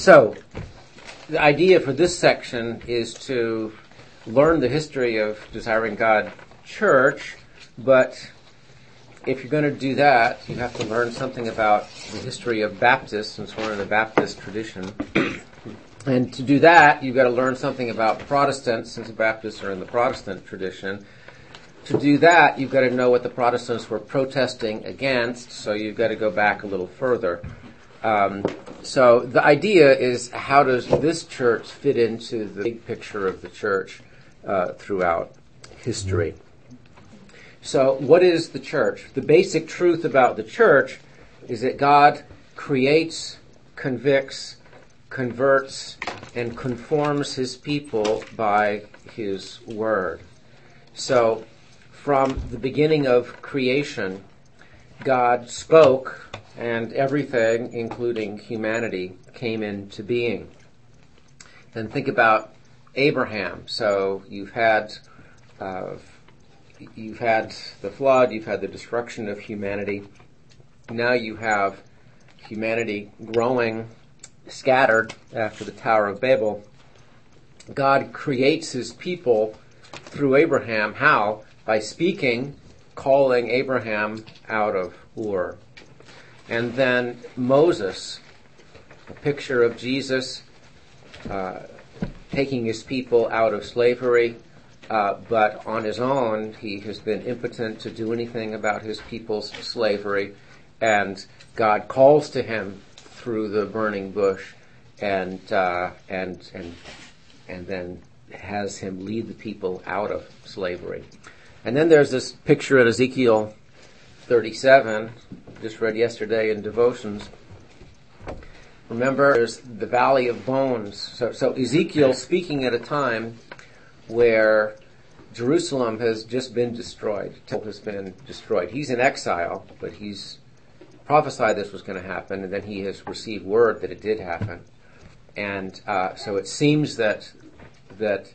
So, the idea for this section is to learn the history of Desiring God Church, but if you're going to do that, you have to learn something about the history of Baptists, since we're in the Baptist tradition. And to do that, you've got to learn something about Protestants, since the Baptists are in the Protestant tradition. To do that, you've got to know what the Protestants were protesting against, so you've got to go back a little further. So the idea is, how does this church fit into the big picture of the church throughout history? So what is the church? The basic truth about the church is that God creates, convicts, converts, and conforms his people by his word. So from the beginning of creation, God spoke, and everything, including humanity, came into being. Then think about Abraham. So you've had the flood, you've had the destruction of humanity. Now you have humanity growing, scattered after the Tower of Babel. God creates his people through Abraham. How? By speaking, calling Abraham out of Ur. And then Moses, a picture of Jesus taking his people out of slavery, but on his own he has been impotent to do anything about his people's slavery, and God calls to him through the burning bush, and then has him lead the people out of slavery. And then there's this picture at Ezekiel 37, just read yesterday in devotions. Remember, there's the Valley of Bones. So Ezekiel speaking at a time where Jerusalem has just been destroyed. The temple has been destroyed. He's in exile, but he's prophesied this was going to happen, and then he has received word that it did happen. And so it seems that the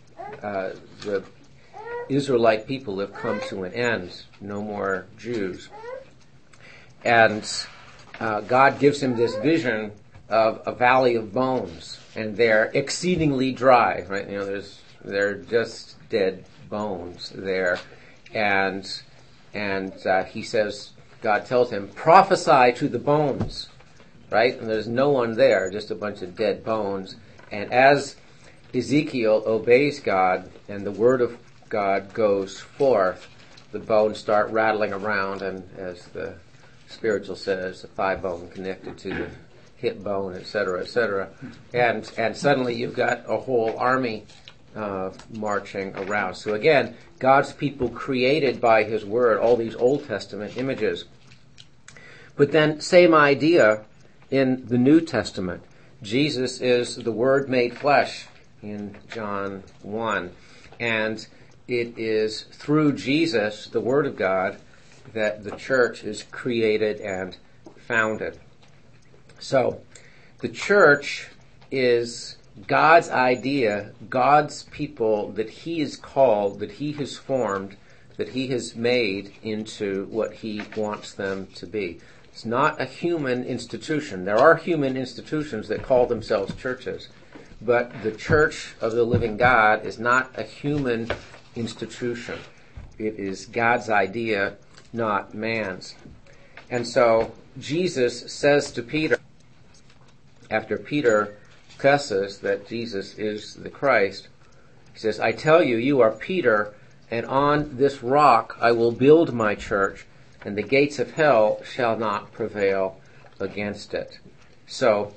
Israelite people have come to an end. No more Jews. And God gives him this vision of a valley of bones, and they're exceedingly dry, right? You know, they're just dead bones there. And he says, God tells him, prophesy to the bones, right? And there's no one there, just a bunch of dead bones. And as Ezekiel obeys God and the word of God goes forth, the bones start rattling around, and as the spiritual says, the thigh bone connected to the hip bone, etc., etc. And suddenly you've got a whole army marching around. So again, God's people created by his word, all these Old Testament images. But then same idea in the New Testament. Jesus is the Word made flesh in John 1. And it is through Jesus, the Word of God, that the church is created and founded. So, the church is God's idea, God's people that he has called, that he has formed, that he has made into what he wants them to be. It's not a human institution. There are human institutions that call themselves churches, but the church of the living God is not a human institution. It is God's idea, not man's. And so Jesus says to Peter, after Peter confesses that Jesus is the Christ, he says, I tell you, you are Peter, and on this rock I will build my church, and the gates of hell shall not prevail against it. So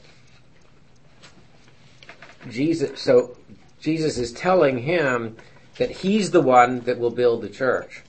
Jesus is telling him that he's the one that will build the church.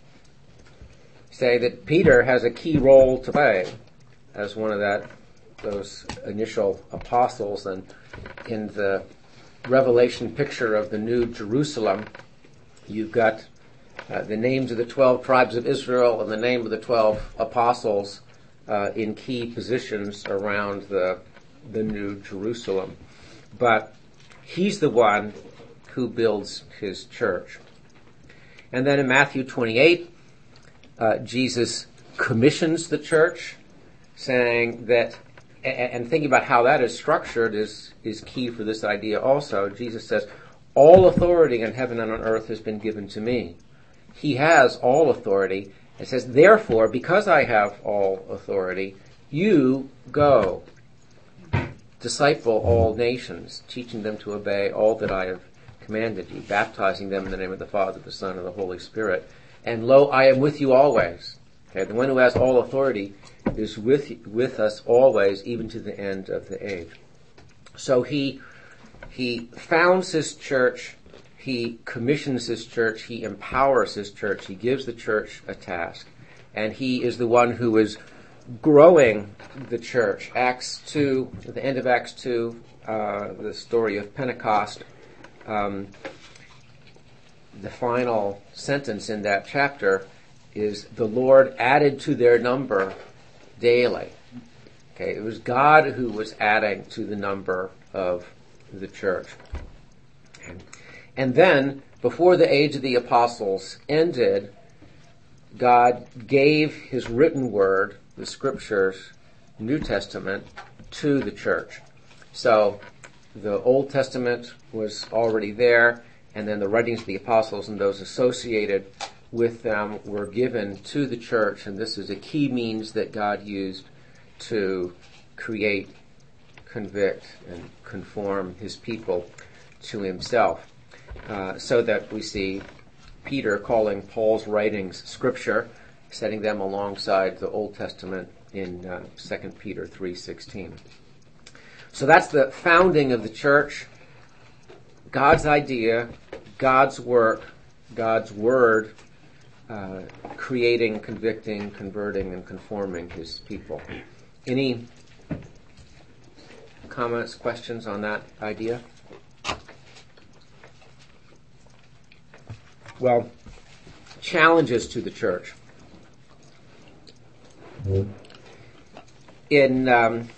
Say that Peter has a key role to play as one of those initial apostles, and in the Revelation picture of the New Jerusalem, you've got the names of the 12 tribes of Israel and the name of the 12 apostles in key positions around the New Jerusalem. But he's the one who builds his church. And then in Matthew 28, Jesus commissions the church, saying that and thinking about how that is structured is key for this idea also. Jesus says, all authority in heaven and on earth has been given to me. He has all authority. It says, therefore, because I have all authority, you go, disciple all nations, teaching them to obey all that I have commanded you, baptizing them in the name of the Father, the Son, and the Holy Spirit. And lo, I am with you always. Okay, the one who has all authority is with us always, even to the end of the age. So he founds his church, he commissions his church, he empowers his church, he gives the church a task, and he is the one who is growing the church. Acts 2, at the end of Acts 2, the story of Pentecost, the final sentence in that chapter is, the Lord added to their number daily. Okay, it was God who was adding to the number of the church. And then, before the age of the apostles ended, God gave his written word, the scriptures, New Testament, to the church. So the Old Testament was already there, and then the writings of the apostles and those associated with them were given to the church, and this is a key means that God used to create, convict, and conform his people to himself. So that we see Peter calling Paul's writings scripture, setting them alongside the Old Testament in 2 Peter 3:16. So that's the founding of the church. God's idea, God's work, God's word, creating, convicting, converting, and conforming his people. Any comments, questions on that idea? Well, challenges to the church. In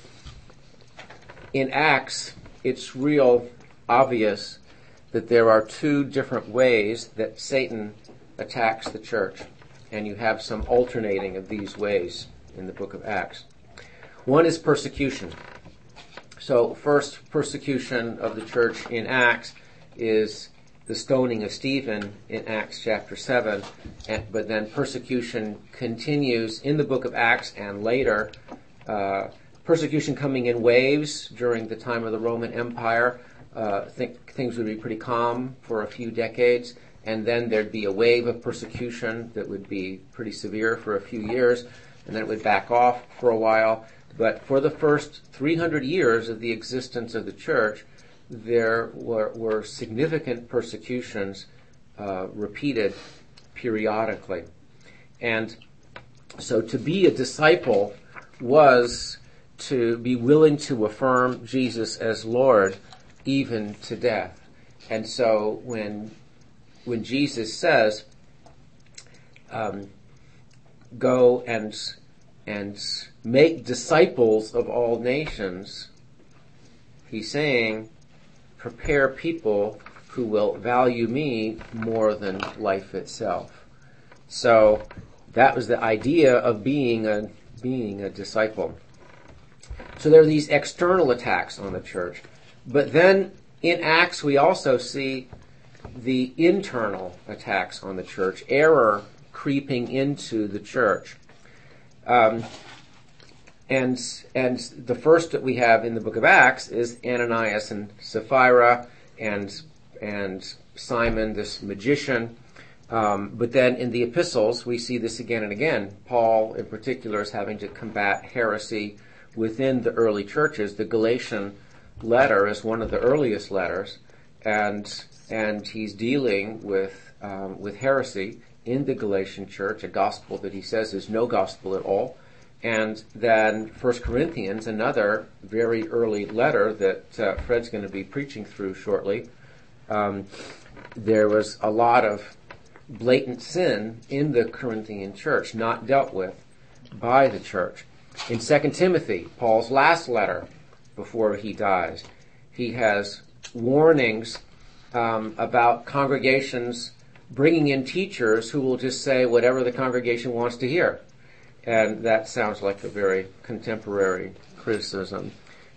Acts, it's real obvious that there are two different ways that Satan attacks the church, and you have some alternating of these ways in the book of Acts. One is persecution. So first persecution of the church in Acts is the stoning of Stephen in Acts chapter 7, but then persecution continues in the book of Acts and later. Persecution coming in waves during the time of the Roman Empire. Things would be pretty calm for a few decades, and then there'd be a wave of persecution that would be pretty severe for a few years, and then it would back off for a while. But for the first 300 years of the existence of the church, there were significant persecutions repeated periodically. And so to be a disciple was to be willing to affirm Jesus as Lord even to death. And so when Jesus says, go and make disciples of all nations, he's saying, prepare people who will value me more than life itself. So that was the idea of being a disciple. So there are these external attacks on the church. But then in Acts we also see the internal attacks on the church, error creeping into the church. And the first that we have in the book of Acts is Ananias and Sapphira and Simon, this magician. But then in the epistles, we see this again and again. Paul, in particular, is having to combat heresy within the early churches. The Galatian letter is one of the earliest letters, and he's dealing with heresy in the Galatian church, a gospel that he says is no gospel at all. And then 1 Corinthians, another very early letter that Fred's going to be preaching through shortly. There was a lot of blatant sin in the Corinthian church, not dealt with by the church. In 2 Timothy, Paul's last letter before he dies, he has warnings about congregations bringing in teachers who will just say whatever the congregation wants to hear. And that sounds like a very contemporary criticism.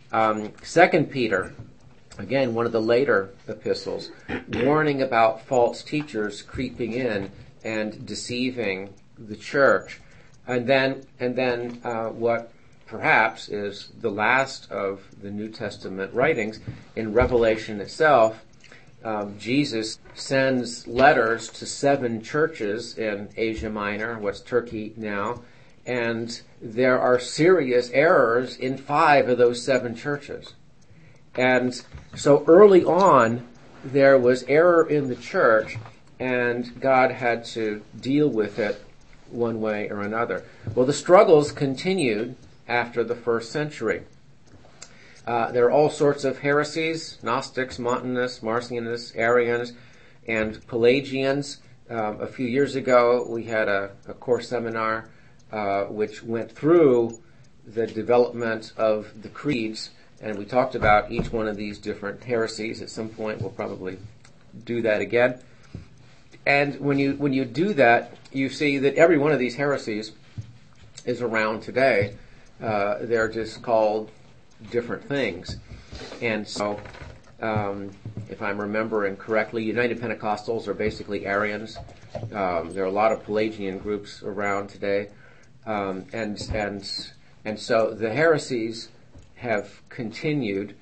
2 Peter, again, one of the later epistles, warning about false teachers creeping in and deceiving the church. And then what perhaps is the last of the New Testament writings, in Revelation itself, Jesus sends letters to 7 churches in Asia Minor, what's Turkey now, and there are serious errors in 5 of those 7 churches. And so early on, there was error in the church, and God had to deal with it one way or another. Well, the struggles continued after the first century. There are all sorts of heresies: Gnostics, Montanists, Marcionists, Arians, and Pelagians. A few years ago, we had a course seminar which went through the development of the creeds, and we talked about each one of these different heresies. At some point, we'll probably do that again. And when you do that, you see that every one of these heresies is around today. They're just called different things. And so, if I'm remembering correctly, United Pentecostals are basically Arians. There are a lot of Pelagian groups around today. And so the heresies have continued,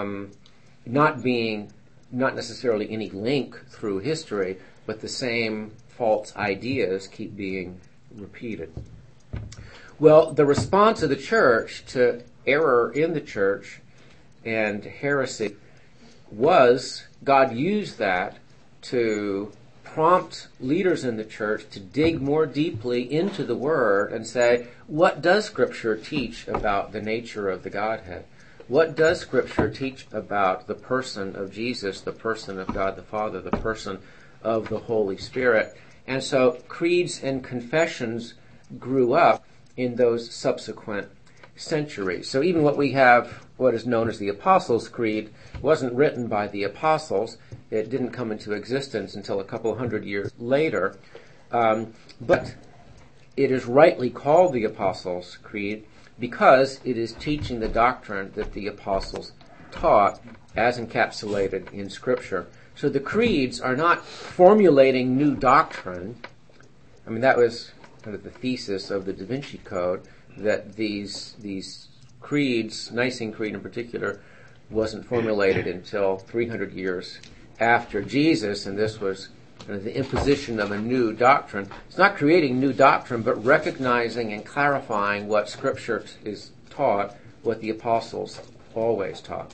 not necessarily any link through history, but the same false ideas keep being repeated. Well, the response of the church to error in the church and heresy was God used that to prompt leaders in the church to dig more deeply into the Word and say, what does Scripture teach about the nature of the Godhead? What does Scripture teach about the person of Jesus, the person of God the Father, the person of the Holy Spirit? And so creeds and confessions grew up in those subsequent centuries. So even what we have, what is known as the Apostles' Creed, wasn't written by the apostles. It didn't come into existence until a couple hundred years later. But it is rightly called the Apostles' Creed because it is teaching the doctrine that the apostles taught as encapsulated in Scripture. So the creeds are not formulating new doctrine. I mean, that was kind of the thesis of the Da Vinci Code, that these creeds, Nicene Creed in particular, wasn't formulated until 300 years after Jesus, and this was kind of the imposition of a new doctrine. It's not creating new doctrine, but recognizing and clarifying what Scripture is taught, what the apostles always taught.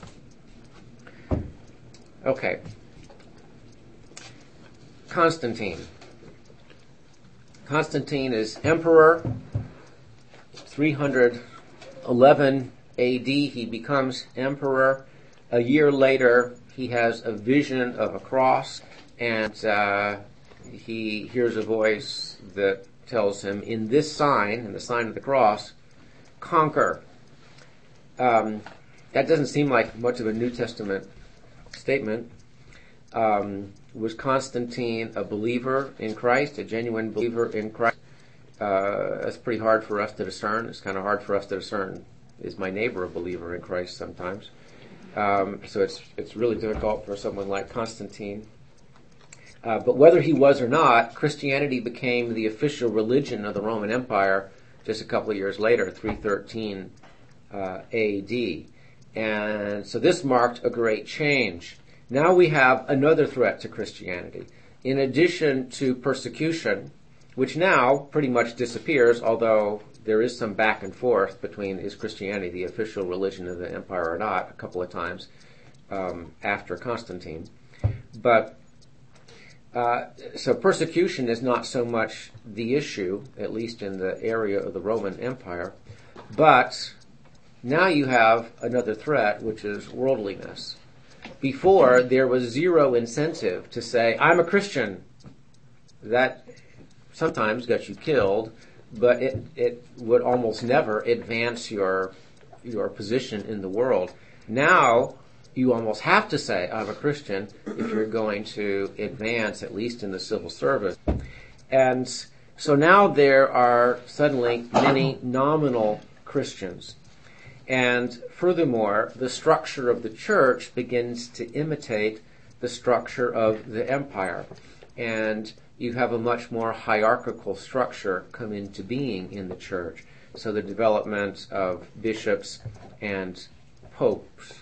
Okay. Constantine. Constantine is emperor. 311 AD, he becomes emperor. A year later, he has a vision of a cross, and he hears a voice that tells him, in this sign, in the sign of the cross, conquer. That doesn't seem like much of a New Testament statement. Was Constantine a believer in Christ, a genuine believer in Christ? That's pretty hard for us to discern. It's kind of hard for us to discern, is my neighbor a believer in Christ sometimes? So it's really difficult for someone like Constantine. But whether he was or not, Christianity became the official religion of the Roman Empire just a couple of years later, 313 AD. And so this marked a great change. Now we have another threat to Christianity. In addition to persecution, which now pretty much disappears, although there is some back and forth between is Christianity the official religion of the empire or not, a couple of times after Constantine. But so persecution is not so much the issue, at least in the area of the Roman Empire. But now you have another threat, which is worldliness. Before, there was zero incentive to say, I'm a Christian. That sometimes got you killed, but it would almost never advance your position in the world. Now, you almost have to say, I'm a Christian, if you're going to advance, at least in the civil service. And So now there are suddenly many nominal Christians. And furthermore, the structure of the church begins to imitate the structure of the empire. And you have a much more hierarchical structure come into being in the church. So the development of bishops and popes.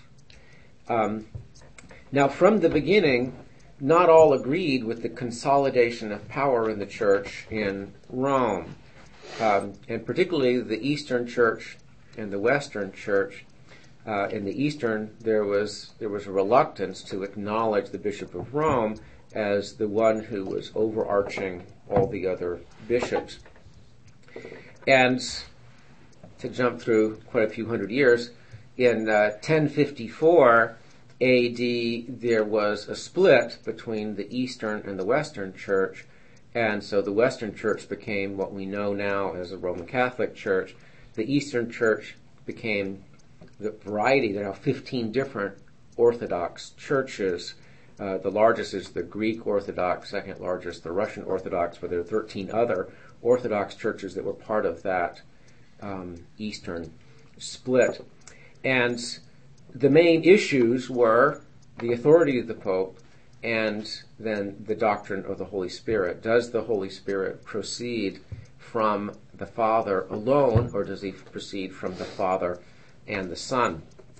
Now, from the beginning, not all agreed with the consolidation of power in the church in Rome. And particularly the Eastern Church and the Western Church. In the Eastern, there was a reluctance to acknowledge the Bishop of Rome as the one who was overarching all the other bishops. And to jump through quite a few hundred years, in 1054 A.D., there was a split between the Eastern and the Western Church, and so the Western Church became what we know now as the Roman Catholic Church. The Eastern Church became the variety. There are now 15 different Orthodox churches. The largest is the Greek Orthodox, second largest the Russian Orthodox, but there are 13 other Orthodox churches that were part of that Eastern split. And the main issues were the authority of the Pope and then the doctrine of the Holy Spirit. Does the Holy Spirit proceed from the Father alone, or does he proceed from the Father and the Son?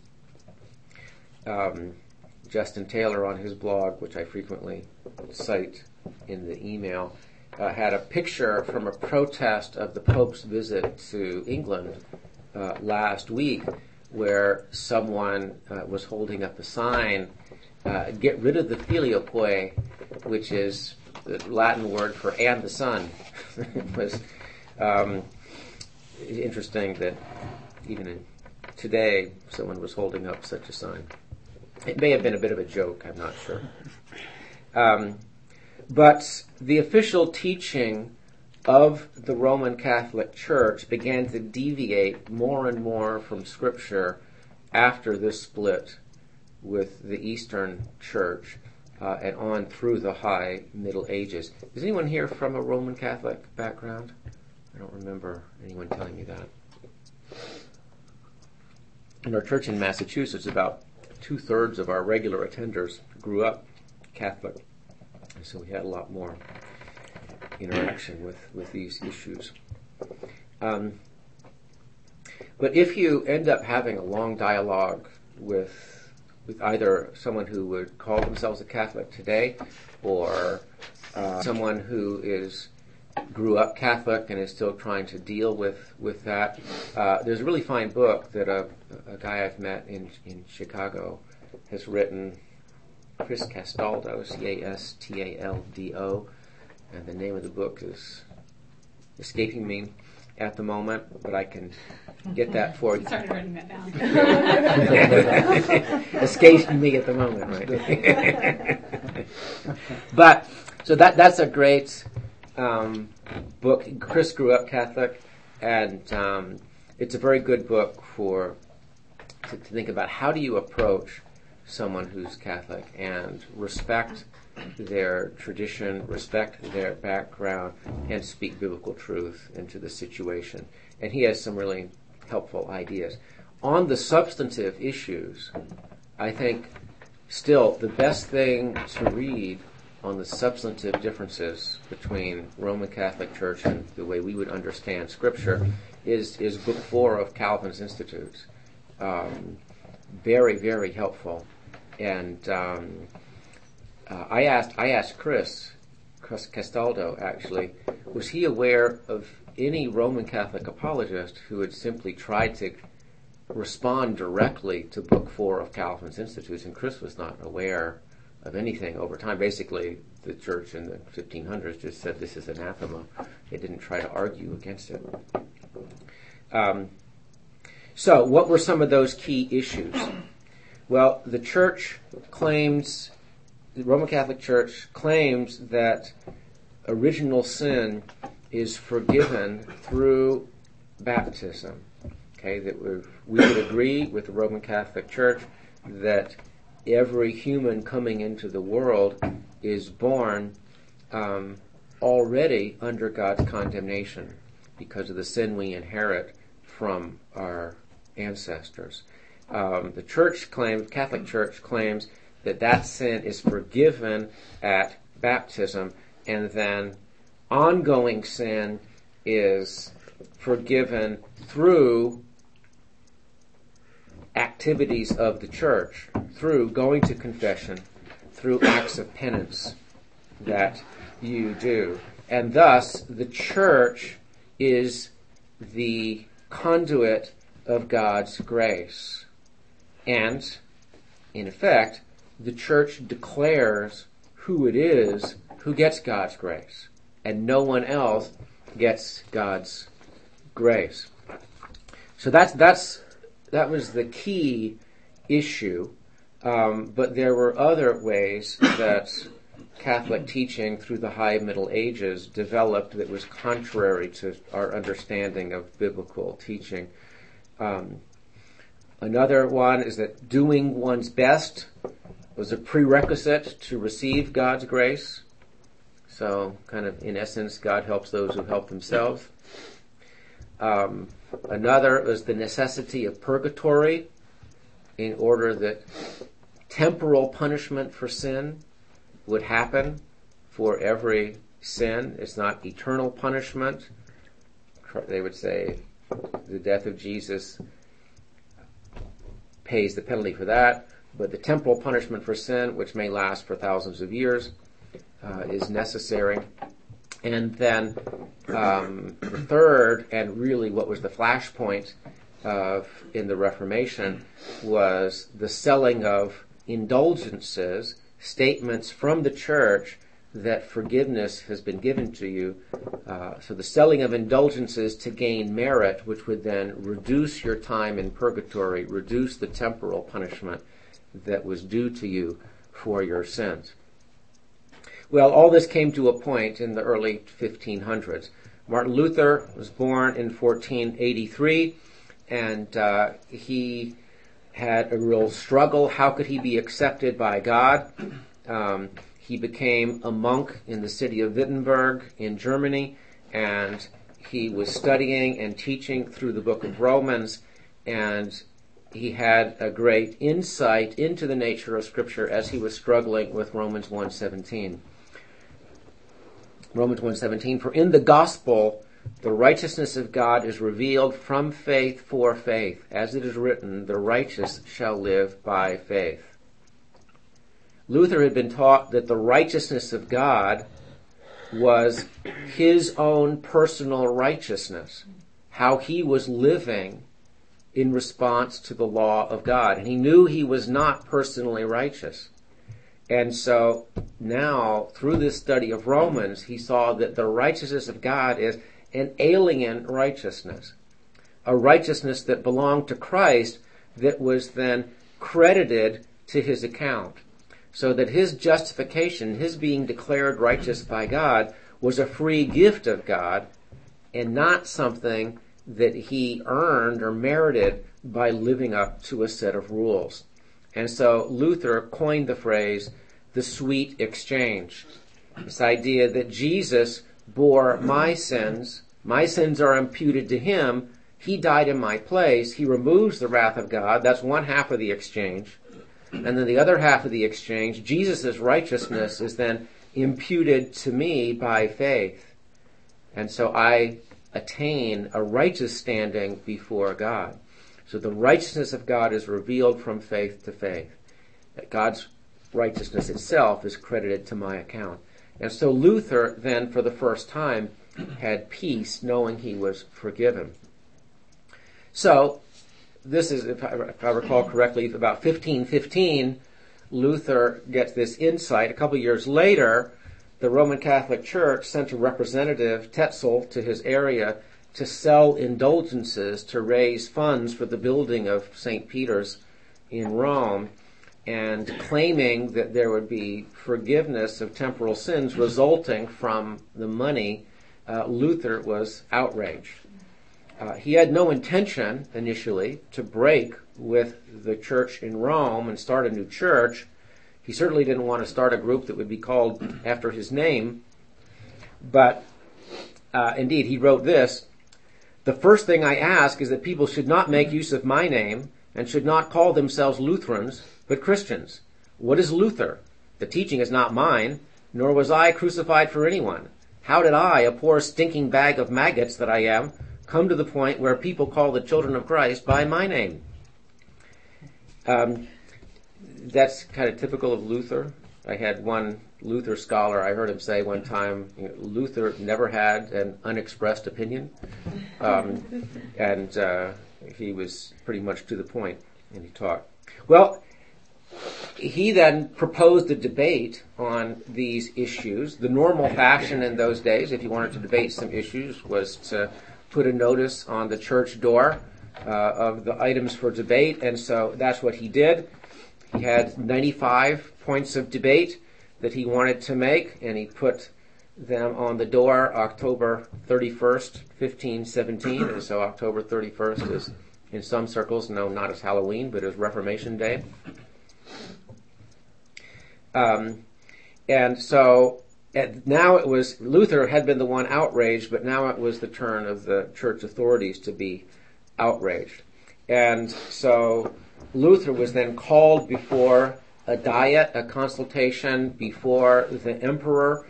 Justin Taylor on his blog, which I frequently cite in the email, had a picture from a protest of the Pope's visit to England last week, where someone was holding up a sign, get rid of the filioque, which is the Latin word for and the Son. It was interesting that even today someone was holding up such a sign. It may have been a bit of a joke, I'm not sure. But the official teaching of the Roman Catholic Church began to deviate more and more from Scripture after this split with the Eastern Church and on through the High Middle Ages. Is anyone here from a Roman Catholic background? I don't remember anyone telling me that. In our church in Massachusetts, about 2/3 of our regular attenders grew up Catholic, and so we had a lot more interaction with these issues. But if you end up having a long dialogue with either someone who would call themselves a Catholic today or someone who grew up Catholic and is still trying to deal with that, there's a really fine book that a guy I've met in Chicago has written, Chris Castaldo, Castaldo, and the name of the book is escaping me at the moment, but I can get that for you. Started writing that down. Escaping me at the moment, right? But so that's a great book. Chris grew up Catholic, and it's a very good book to think about how do you approach someone who's Catholic and respect their tradition, respect their background, and speak biblical truth into the situation. And he has some really helpful ideas. On the substantive issues, I think still the best thing to read on the substantive differences between Roman Catholic Church and the way we would understand Scripture is Book 4 of Calvin's Institutes. Very, very helpful. And I asked Chris Castaldo, actually, was he aware of any Roman Catholic apologist who had simply tried to respond directly to Book 4 of Calvin's Institutes? And Chris was not aware of anything over time. Basically, the church in the 1500s just said this is anathema. They didn't try to argue against it. So what were some of those key issues? Well, the Roman Catholic Church claims that original sin is forgiven through baptism. Okay, that we would agree with the Roman Catholic Church that every human coming into the world is born already under God's condemnation because of the sin we inherit from our ancestors. The Catholic Church claims that sin is forgiven at baptism, and then ongoing sin is forgiven through activities of the church, through going to confession, through acts of penance that you do. And thus, the church is the conduit of God's grace. And, in effect, the church declares who it is who gets God's grace, and no one else gets God's grace. So that was the key issue, but there were other ways that Catholic teaching through the High Middle Ages developed that was contrary to our understanding of biblical teaching. Another one is that doing one's best was a prerequisite to receive God's grace. So, kind of, in essence, God helps those who help themselves. Another was the necessity of purgatory in order that temporal punishment for sin would happen for every sin. It's not eternal punishment. They would say the death of Jesus pays the penalty for that, but the temporal punishment for sin, which may last for thousands of years, is necessary. And then the third, and really what was the flashpoint in the Reformation, was the selling of indulgences, statements from the church that forgiveness has been given to you. So the selling of indulgences to gain merit, which would then reduce your time in purgatory, reduce the temporal punishment that was due to you for your sins. Well, all this came to a point in the early 1500s. Martin Luther was born in 1483, and he had a real struggle. How could he be accepted by God? He became a monk in the city of Wittenberg in Germany, and he was studying and teaching through the book of Romans, and he had a great insight into the nature of Scripture as he was struggling with Romans 1:17. Romans 1:17, for in the gospel the righteousness of God is revealed from faith for faith. As it is written, the righteous shall live by faith. Luther had been taught that the righteousness of God was his own personal righteousness, how he was living in response to the law of God. And he knew he was not personally righteous. And so now, through this study of Romans, he saw that the righteousness of God is an alien righteousness, a righteousness that belonged to Christ that was then credited to his account. So that his justification, his being declared righteous by God, was a free gift of God and not something that he earned or merited by living up to a set of rules. And so Luther coined the phrase, the sweet exchange. This idea that Jesus bore my sins are imputed to him, he died in my place, he removes the wrath of God, that's one half of the exchange. And then the other half of the exchange, Jesus' righteousness is then imputed to me by faith. And so I attain a righteous standing before God. So the righteousness of God is revealed from faith to faith. That God's righteousness itself is credited to my account. And so Luther then, for the first time, had peace knowing he was forgiven. So, this is, if I recall correctly, about 1515, Luther gets this insight. A couple of years later, the Roman Catholic Church sent a representative, Tetzel, to his area to sell indulgences to raise funds for the building of St. Peter's in Rome, and claiming that there would be forgiveness of temporal sins resulting from the money, Luther was outraged. He had no intention, initially, to break with the church in Rome and start a new church. He certainly didn't want to start a group that would be called after his name. But indeed, he wrote this: "The first thing I ask is that people should not make use of my name and should not call themselves Lutherans, but Christians. What is Luther? The teaching is not mine, nor was I crucified for anyone. How did I, a poor stinking bag of maggots that I am, come to the point where people call the children of Christ by my name?" That's kind of typical of Luther. I had one Luther scholar, I heard him say one time, Luther never had an unexpressed opinion. And he was pretty much to the point, and he taught. Well, he then proposed a debate on these issues. The normal fashion in those days, if you wanted to debate some issues, was to put a notice on the church door of the items for debate, and so that's what he did. He had 95 points of debate that he wanted to make, and he put them on the door October 31st, 1517, and so October 31st is, in some circles, known not as Halloween, but as Reformation Day. And so now it was, Luther had been the one outraged, but now it was the turn of the church authorities to be outraged. And so Luther was then called before a diet, a consultation before the emperor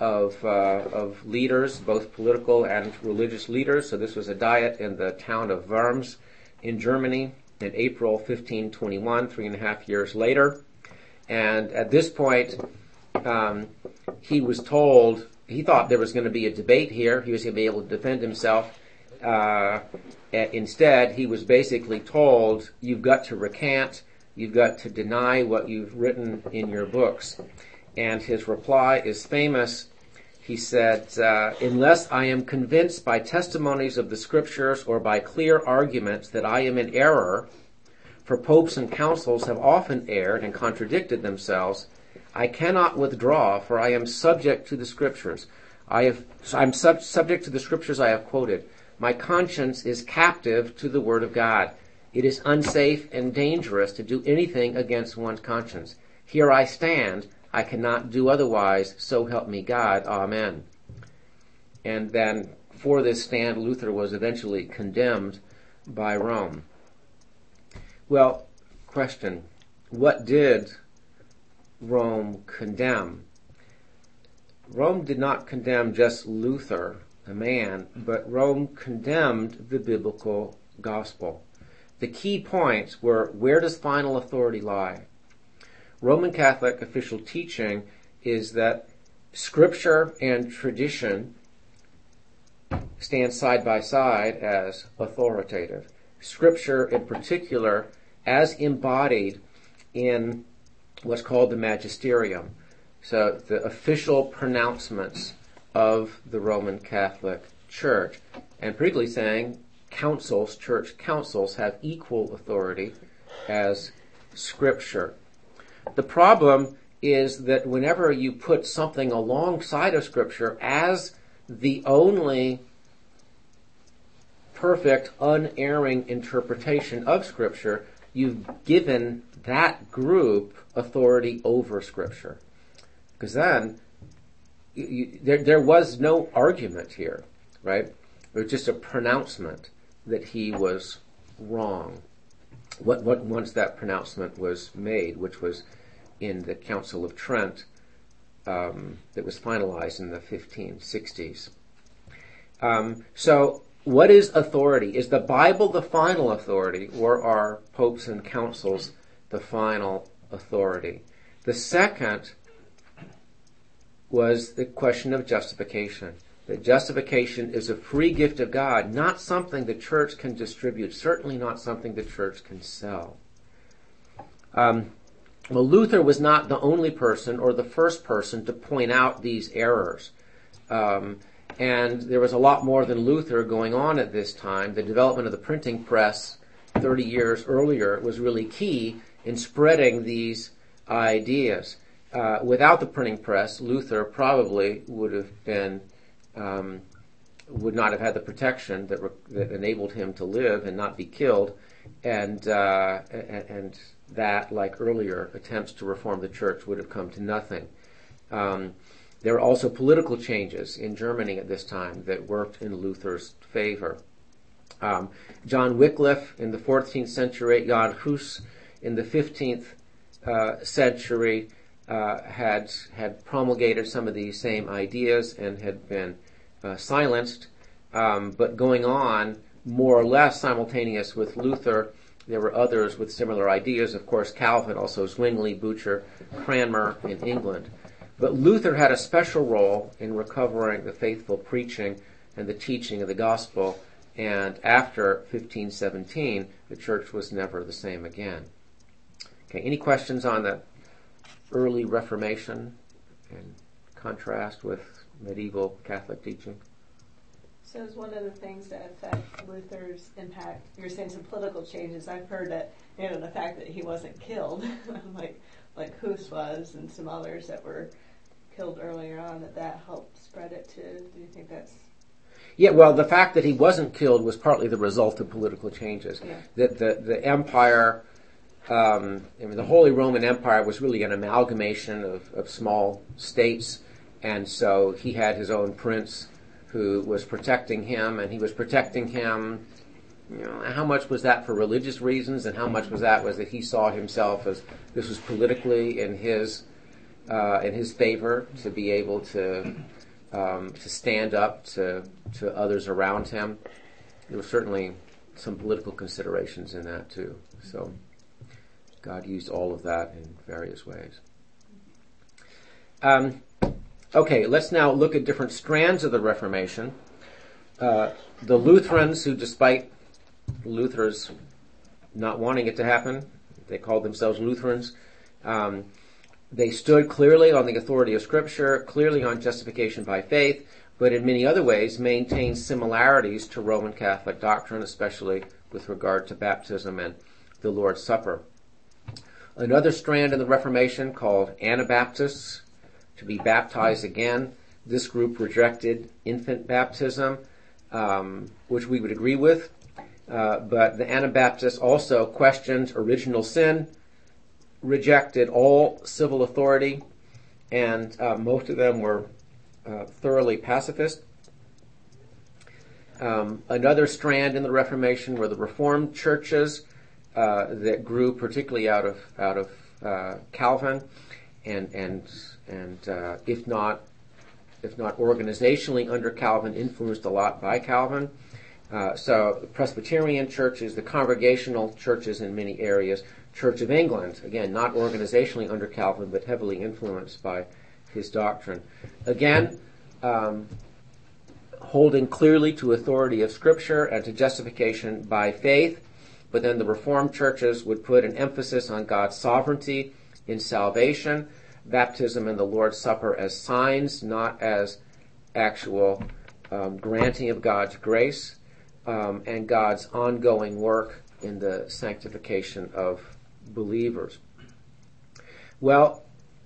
of leaders, both political and religious leaders. So this was a diet in the town of Worms in Germany in April 1521, 3.5 years later. And at this point, he was told, he thought there was going to be a debate here. He was going to be able to defend himself. Instead, he was basically told, you've got to recant, you've got to deny what you've written in your books. And his reply is famous. He said, unless I am convinced by testimonies of the scriptures or by clear arguments that I am in error, for popes and councils have often erred and contradicted themselves, I cannot withdraw, for I am subject to the scriptures. I'm subject to the scriptures I have quoted. My conscience is captive to the word of God. It is unsafe and dangerous to do anything against one's conscience. Here I stand. I cannot do otherwise. So help me God. Amen. And then for this stand, Luther was eventually condemned by Rome. Well, question, what did Rome condemn? Rome did not condemn just Luther, a man, but Rome condemned the biblical gospel. The key points were, where does final authority lie? Roman Catholic official teaching is that Scripture and tradition stand side by side as authoritative. Scripture, in particular, as embodied in what's called the magisterium, so the official pronouncements of the Roman Catholic Church, and particularly saying councils, church councils, have equal authority as Scripture. The problem is that whenever you put something alongside of Scripture as the only perfect, unerring interpretation of Scripture, you've given that group authority over Scripture. Because then, there was no argument here, right? It was just a pronouncement that he was wrong. Once that pronouncement was made, which was in the Council of Trent, that was finalized in the 1560s. So, what is authority? Is the Bible the final authority, or are popes and councils the final authority? The second was the question of justification. That justification is a free gift of God, not something the church can distribute, certainly not something the church can sell. Well, Luther was not the only person or the first person to point out these errors. And there was a lot more than Luther going on at this time. The development of the printing press 30 years earlier was really key in spreading these ideas. Without the printing press, Luther probably would have been, would not have had the protection that enabled him to live and not be killed, and that, like earlier attempts to reform the church, would have come to nothing. There were also political changes in Germany at this time that worked in Luther's favor. John Wycliffe in the 14th century, Jan Hus in the 15th century had promulgated some of these same ideas and had been silenced. But going on, more or less simultaneous with Luther, there were others with similar ideas. Of course, Calvin, also Zwingli, Bucer, Cranmer in England. But Luther had a special role in recovering the faithful preaching and the teaching of the gospel. And after 1517, the church was never the same again. Okay, any questions on the early Reformation in contrast with medieval Catholic teaching? So is one of the things that affect Luther's impact, you're saying some political changes. I've heard that, the fact that he wasn't killed, like Hus was and some others that were killed earlier on, that helped spread it too. Do you think that's... Yeah, well, the fact that he wasn't killed was partly the result of political changes. Yeah. That the empire, the Holy Roman Empire was really an amalgamation of small states, and so he had his own prince who was protecting him, and he was protecting him. How much was that for religious reasons, and how much was that he saw himself as this was politically in his favor to be able to stand up to others around him. There were certainly some political considerations in that too. So God used all of that in various ways. Okay, let's now look at different strands of the Reformation. The Lutherans, who despite Luther's not wanting it to happen, they called themselves Lutherans, they stood clearly on the authority of Scripture, clearly on justification by faith, but in many other ways maintained similarities to Roman Catholic doctrine, especially with regard to baptism and the Lord's Supper. Another strand in the Reformation, called Anabaptists, to be baptized again. This group rejected infant baptism, which we would agree with, but the Anabaptists also questioned original sin, rejected all civil authority, and most of them were thoroughly pacifist. Another strand in the Reformation were the Reformed churches that grew particularly out of Calvin, and if not organizationally under Calvin, influenced a lot by Calvin. So the Presbyterian churches, the Congregational churches in many areas, Church of England, again, not organizationally under Calvin, but heavily influenced by his doctrine. Again, holding clearly to authority of Scripture and to justification by faith, but then the Reformed churches would put an emphasis on God's sovereignty in salvation, baptism and the Lord's Supper as signs, not as actual granting of God's grace, and God's ongoing work in the sanctification of believers. Well,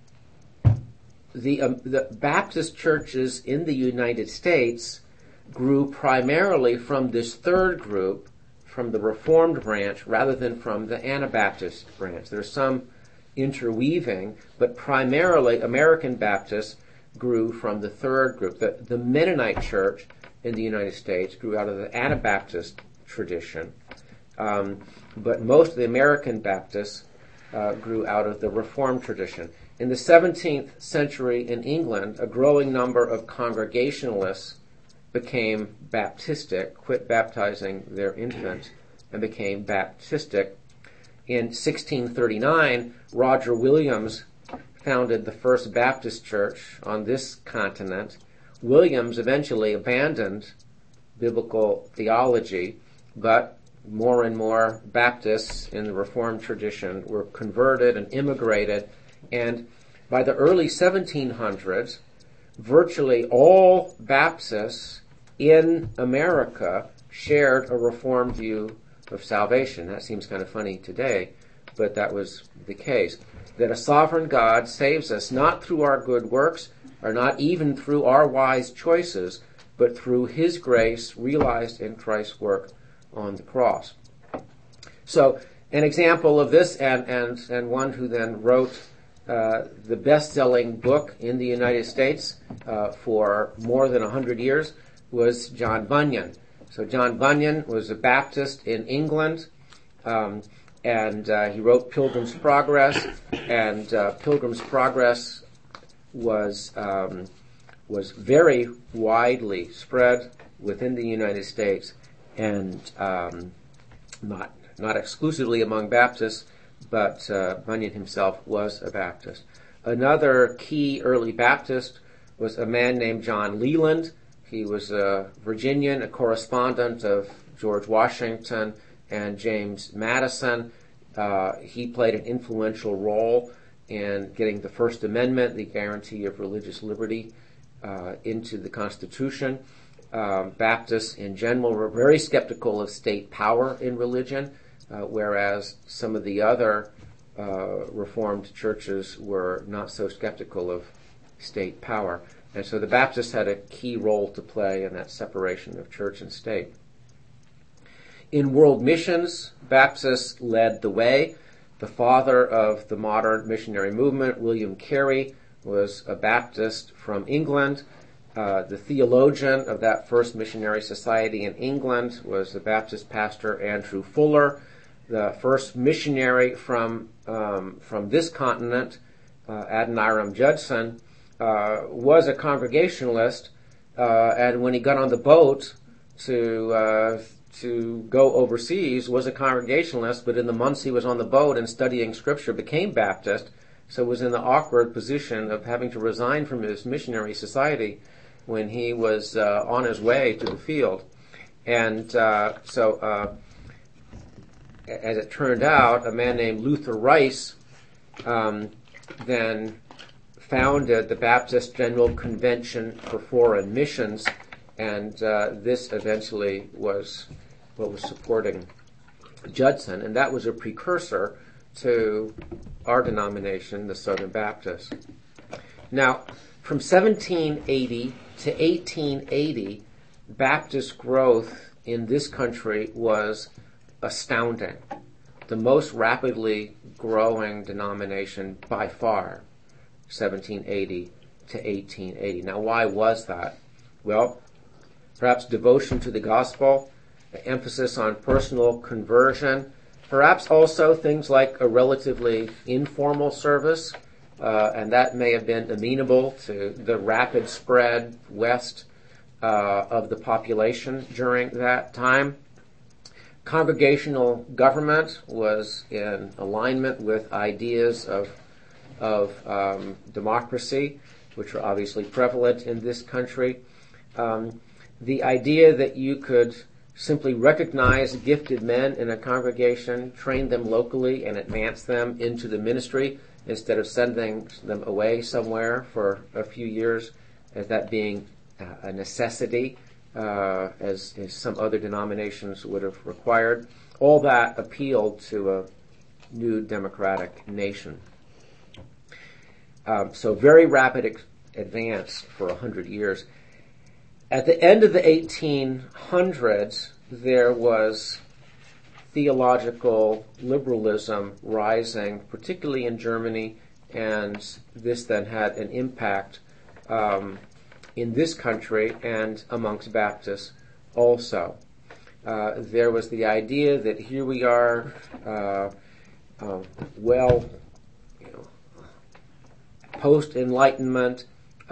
the Baptist churches in the United States grew primarily from this third group, from the Reformed branch, rather than from the Anabaptist branch. There's some interweaving, but primarily American Baptists grew from the third group. The Mennonite church in the United States grew out of the Anabaptist tradition, but most of the American Baptists grew out of the Reformed tradition. In the 17th century in England, a growing number of Congregationalists became Baptistic, quit baptizing their infants, and became Baptistic. In 1639, Roger Williams founded the First Baptist Church on this continent. Williams eventually abandoned biblical theology, but more and more Baptists in the Reformed tradition were converted and immigrated, and by the early 1700s, virtually all Baptists in America shared a Reformed view of salvation. That seems kind of funny today, but that was the case. That a sovereign God saves us not through our good works, or not even through our wise choices, but through His grace realized in Christ's work on the cross. So, an example of this, and one who then wrote the best-selling book in the United States for more than 100 years was John Bunyan. So John Bunyan was a Baptist in England, and he wrote Pilgrim's Progress, and Pilgrim's Progress was very widely spread within the United States, and not exclusively among Baptists, but Bunyan himself was a Baptist. Another key early Baptist was a man named John Leland. He was a Virginian, a correspondent of George Washington and James Madison. He played an influential role in getting the First Amendment, the guarantee of religious liberty, into the Constitution. Baptists in general were very skeptical of state power in religion, whereas some of the other Reformed churches were not so skeptical of state power. And so the Baptists had a key role to play in that separation of church and state. In world missions, Baptists led the way. The father of the modern missionary movement, William Carey, was a Baptist from England. The theologian of that first missionary society in England was the Baptist pastor Andrew Fuller. The first missionary from this continent, Adoniram Judson, was a Congregationalist, and when he got on the boat to go overseas, was a Congregationalist, but in the months he was on the boat and studying Scripture became Baptist, so was in the awkward position of having to resign from his missionary society when he was on his way to the field. And so as it turned out, a man named Luther Rice then founded the Baptist General Convention for Foreign Missions, and this eventually was what was supporting Judson, and that was a precursor to our denomination, the Southern Baptists. Now, from 1780 to 1880, Baptist growth in this country was astounding. The most rapidly growing denomination by far, 1780 to 1880. Now, why was that? Well, perhaps devotion to the gospel, the emphasis on personal conversion, perhaps also things like a relatively informal service, and that may have been amenable to the rapid spread west of the population during that time. Congregational government was in alignment with ideas of democracy, which are obviously prevalent in this country. The idea that you could simply recognize gifted men in a congregation, train them locally, and advance them into the ministry instead of sending them away somewhere for a few years, as that being a necessity, as some other denominations would have required. All that appealed to a new democratic nation. So very rapid advance for 100 years. At the end of the 1800s, there was theological liberalism rising, particularly in Germany, and this then had an impact in this country and amongst Baptists also. There was the idea that here we are, post-Enlightenment.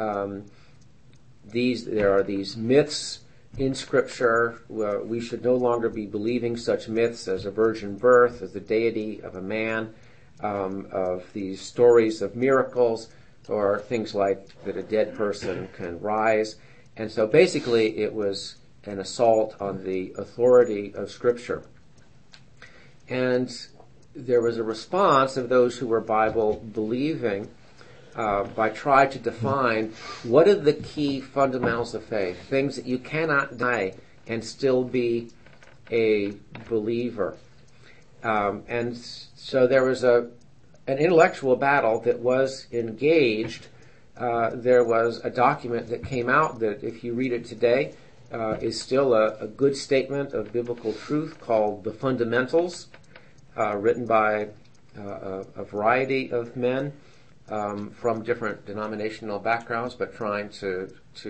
There are these myths in Scripture. We should no longer be believing such myths as a virgin birth, as the deity of a man, of these stories of miracles, or things like that a dead person can rise. And so basically it was an assault on the authority of Scripture. And there was a response of those who were Bible-believing by trying to define what are the key fundamentals of faith, things that you cannot deny and still be a believer. And so there was an intellectual battle that was engaged. There was a document that came out that, if you read it today, is still a good statement of biblical truth called The Fundamentals, written by a variety of men. from different denominational backgrounds, but trying to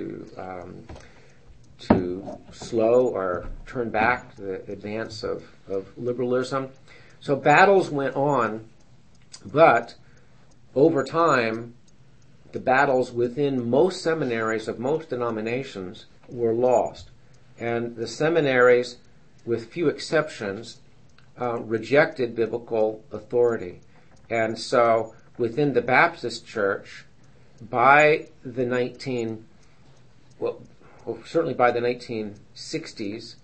slow or turn back the advance of liberalism. So battles went on, but over time, the battles within most seminaries of most denominations were lost. And the seminaries, with few exceptions, rejected biblical authority. And so within the Baptist Church, by the certainly by the 1960s,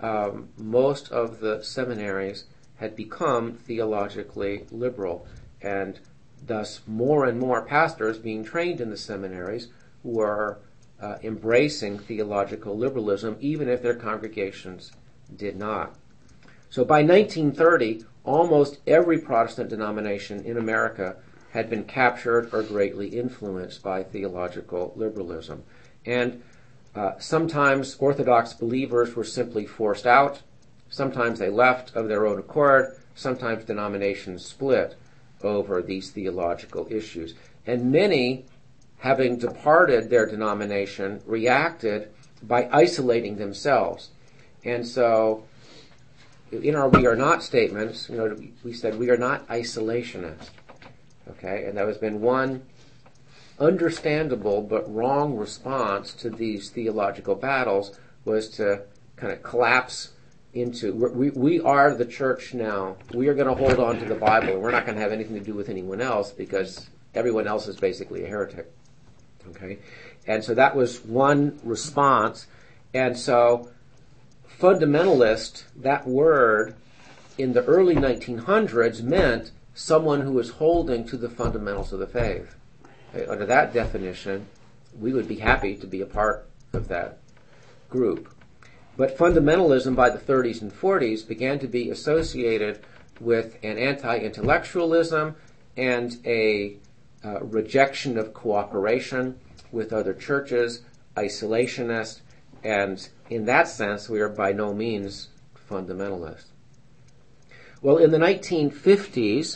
most of the seminaries had become theologically liberal, and thus more and more pastors being trained in the seminaries were embracing theological liberalism, even if their congregations did not. So by 1930, almost every Protestant denomination in America had been captured or greatly influenced by theological liberalism. And sometimes Orthodox believers were simply forced out. Sometimes they left of their own accord. Sometimes denominations split over these theological issues. And many, having departed their denomination, reacted by isolating themselves. And so in our "we are not" statements, we said we are not isolationists. Okay? And there has been one understandable but wrong response to these theological battles, was to kind of collapse into, we are the church now. We are going to hold on to the Bible. We're not going to have anything to do with anyone else because everyone else is basically a heretic. Okay? And so that was one response. And so fundamentalist, that word in the early 1900s meant someone who was holding to the fundamentals of the faith. Okay? Under that definition, we would be happy to be a part of that group. But fundamentalism by the 30s and 40s began to be associated with an anti-intellectualism and a rejection of cooperation with other churches, isolationist, and in that sense, we are by no means fundamentalist. Well, in the 1950s,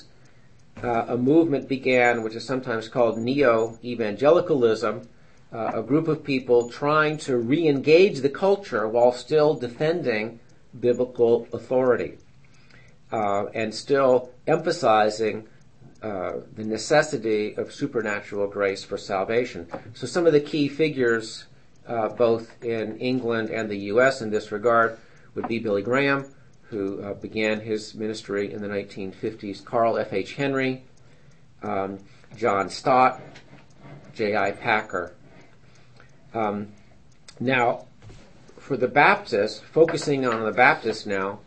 a movement began which is sometimes called neo-evangelicalism, a group of people trying to re-engage the culture while still defending biblical authority and still emphasizing the necessity of supernatural grace for salvation. So some of the key figures, both in England and the U.S. in this regard, would be Billy Graham, who began his ministry in the 1950s, Carl F.H. Henry, John Stott, J.I. Packer. Now, for the Baptists, focusing on the Baptists now,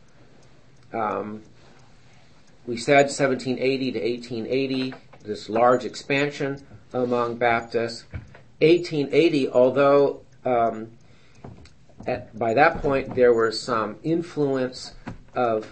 we said 1780 to 1880, this large expansion among Baptists. 1880, although by that point there was some influence of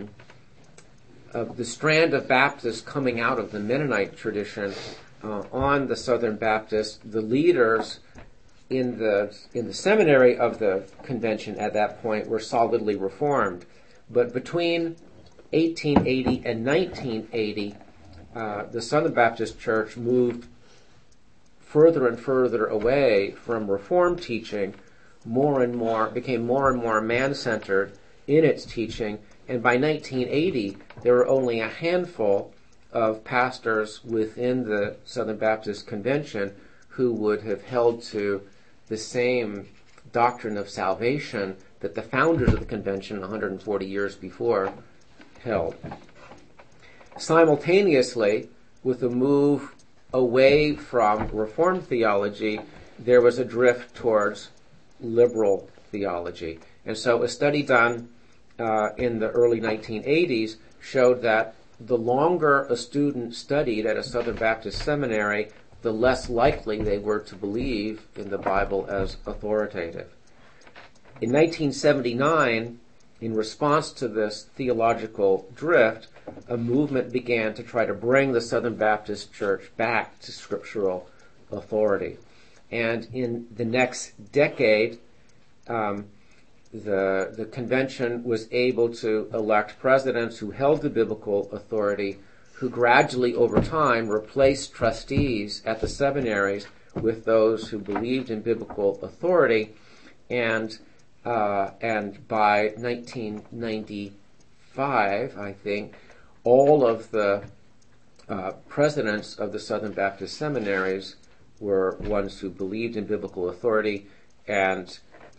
the strand of Baptists coming out of the Mennonite tradition on the Southern Baptists, the leaders in the seminary of the convention at that point were solidly Reformed. But between 1880 and 1980, the Southern Baptist Church moved further and further away from Reformed teaching, became more and more man-centered in its teaching, and by 1980, there were only a handful of pastors within the Southern Baptist Convention who would have held to the same doctrine of salvation that the founders of the convention 140 years before held. Simultaneously, with the move away from Reformed theology, there was a drift towards liberal theology. And so a study done in the early 1980s showed that the longer a student studied at a Southern Baptist seminary, the less likely they were to believe in the Bible as authoritative. In 1979, in response to this theological drift, a movement began to try to bring the Southern Baptist Church back to scriptural authority. And in the next decade, the convention was able to elect presidents who held the biblical authority, who gradually over time replaced trustees at the seminaries with those who believed in biblical authority, and by 1995, I think, all of the presidents of the Southern Baptist seminaries were ones who believed in biblical authority, and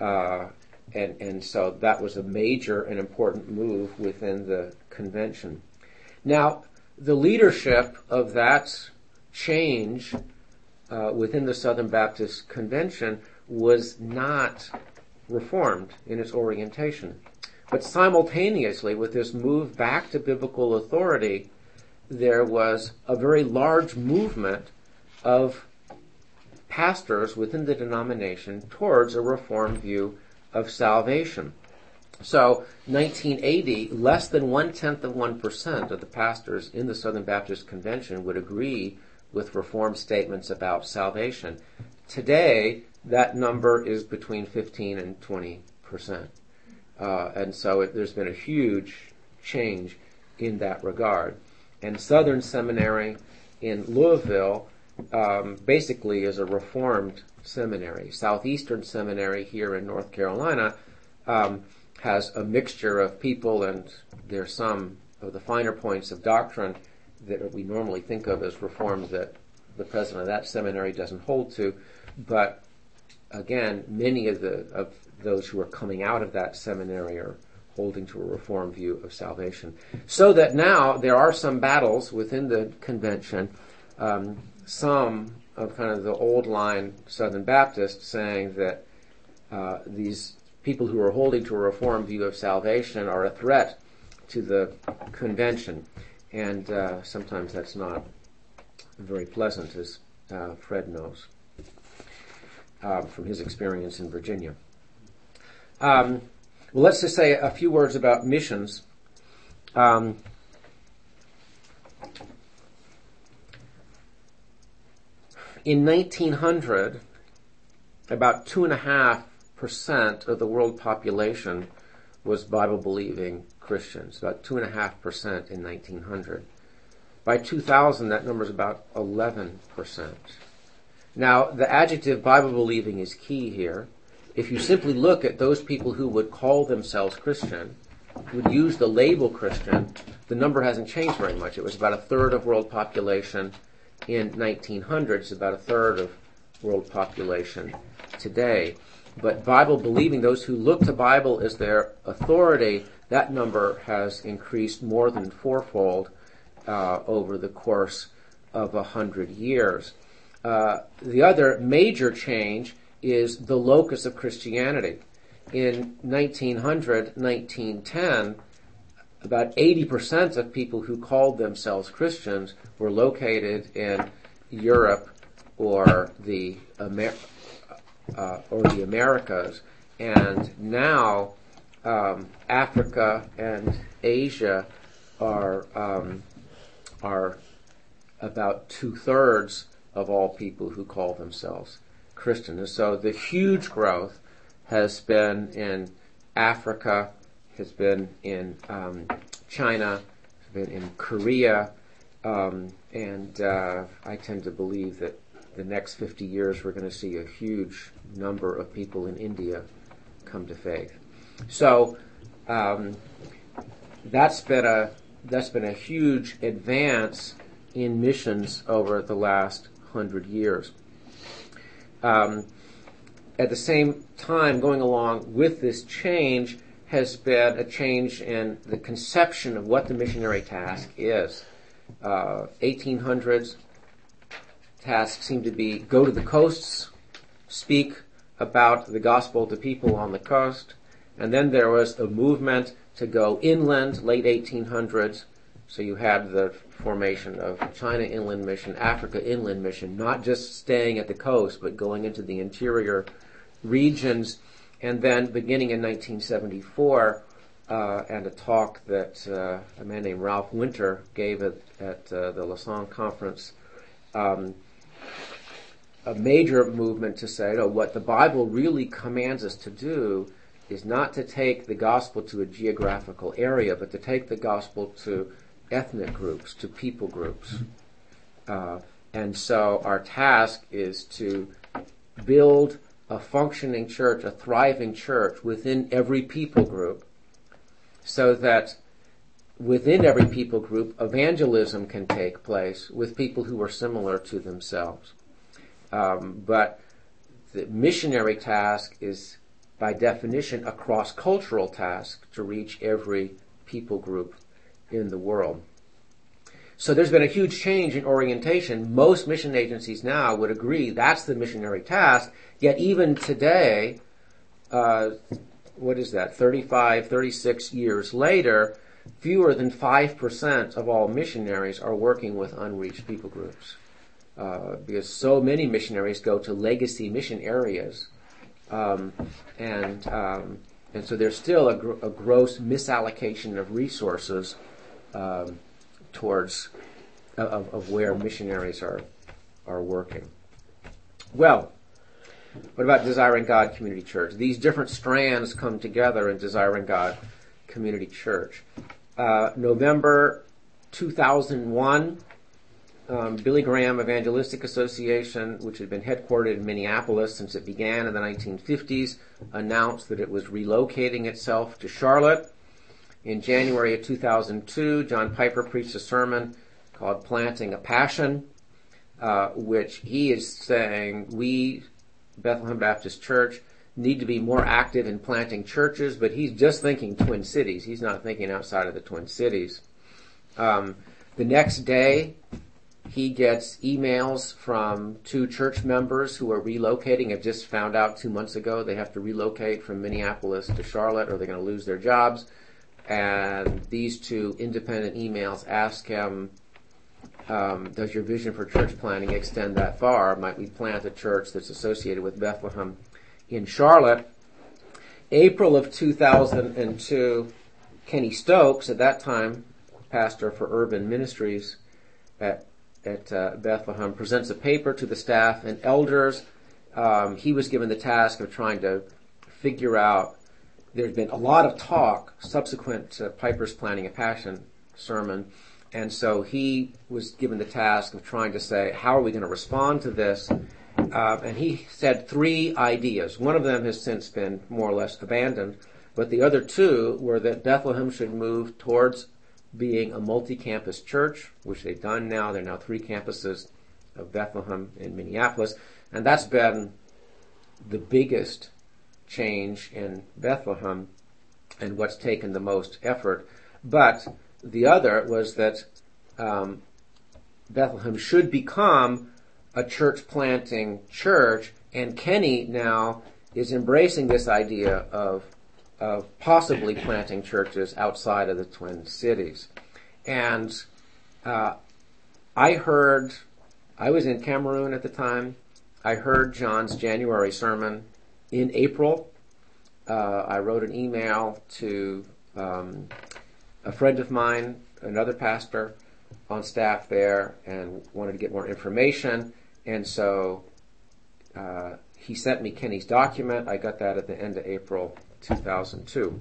so that was a major and important move within the convention. Now, the leadership of that change within the Southern Baptist Convention was not reformed in its orientation. But simultaneously with this move back to biblical authority, there was a very large movement of pastors within the denomination towards a reformed view of salvation. So, 1980, less than 0.1% of the pastors in the Southern Baptist Convention would agree with Reformed statements about salvation. Today, that number is between 15 and 20%. And so there's been a huge change in that regard. And Southern Seminary in Louisville basically is a Reformed seminary. Southeastern Seminary here in North Carolina has a mixture of people, and there's some of the finer points of doctrine that we normally think of as Reformed that the president of that seminary doesn't hold to. But again, many of those who are coming out of that seminary are holding to a Reformed view of salvation. So that now there are some battles within the convention, some of kind of the old line Southern Baptists saying that these people who are holding to a Reformed view of salvation are a threat to the convention. And sometimes that's not very pleasant, as Fred knows from his experience in Virginia. Well, let's just say a few words about missions. In 1900, about 2.5% of the world population was Bible-believing Christians, about 2.5% in 1900. By 2000, that number is about 11%. Now, the adjective Bible-believing is key here. If you simply look at those people who would call themselves Christian, would use the label Christian, the number hasn't changed very much. It was about a third of world population in 1900. It's about a third of world population today. But Bible-believing, those who look to Bible as their authority, that number has increased more than fourfold over the course of 100 years. The other major change is the locus of Christianity. In 1900, 1910, about 80% of people who called themselves Christians were located in Europe or the Americas, and now Africa and Asia are about 2/3 of all people who call themselves Christian. And so the huge growth has been in Africa, has been in China, has been in Korea, and I tend to believe that the next 50 years we're going to see a huge number of people in India come to faith. So that's been a huge advance in missions over the last 100 years. At the same time, going along with this change has been a change in the conception of what the missionary task is. 1800s task seemed to be go to the coasts, speak about the gospel to people on the coast, and then there was a movement to go inland, late 1800s. So you had the formation of China Inland Mission, Africa Inland Mission, not just staying at the coast, but going into the interior regions. And then beginning in 1974, and a talk that a man named Ralph Winter gave at the Lausanne Conference, a major movement to say, no, what the Bible really commands us to do is not to take the gospel to a geographical area, but to take the gospel to ethnic groups, to people groups. And so our task is to build a functioning church, a thriving church within every people group, so that within every people group, evangelism can take place with people who are similar to themselves. But the missionary task is, by definition, a cross-cultural task to reach every people group in the world. So there's been a huge change in orientation. Most mission agencies now would agree that's the missionary task, yet even today, 35, 36 years later, fewer than 5% of all missionaries are working with unreached people groups. Because so many missionaries go to legacy mission areas. And so there's still a gross misallocation of resources towards of where missionaries are working. Well, what about Desiring God Community Church? These different strands come together in Desiring God Community Church. November 2001, Billy Graham Evangelistic Association, which had been headquartered in Minneapolis since it began in the 1950s, announced that it was relocating itself to Charlotte. In January of 2002, John Piper preached a sermon called Planting a Passion, which he is saying we, Bethlehem Baptist Church, need to be more active in planting churches, but he's just thinking Twin Cities. He's not thinking outside of the Twin Cities. The next day, he gets emails from 2 church members who are relocating. Have just found out 2 months ago they have to relocate from Minneapolis to Charlotte or they're going to lose their jobs. And these 2 independent emails ask him, does your vision for church planting extend that far? Might we plant a church that's associated with Bethlehem in Charlotte? April of 2002, Kenny Stokes, at that time pastor for Urban Ministries at Bethlehem, presents a paper to the staff and elders. He was given the task of trying to figure out. There's been a lot of talk subsequent to Piper's Planting a Passion sermon, and so he was given the task of trying to say, how are we going to respond to this? And he said 3 ideas. One of them has since been more or less abandoned, but the other 2 were that Bethlehem should move towards being a multi-campus church, which they've done now. There are now 3 campuses of Bethlehem in Minneapolis, and that's been the biggest change in Bethlehem and what's taken the most effort. But the other was that Bethlehem should become a church planting church, and Kenny now is embracing this idea of possibly planting churches outside of the Twin Cities. And I was in Cameroon at the time. I heard John's January sermon in April. I wrote an email to a friend of mine, another pastor on staff there, and wanted to get more information. And so he sent me Kenny's document. I got that at the end of April 2002.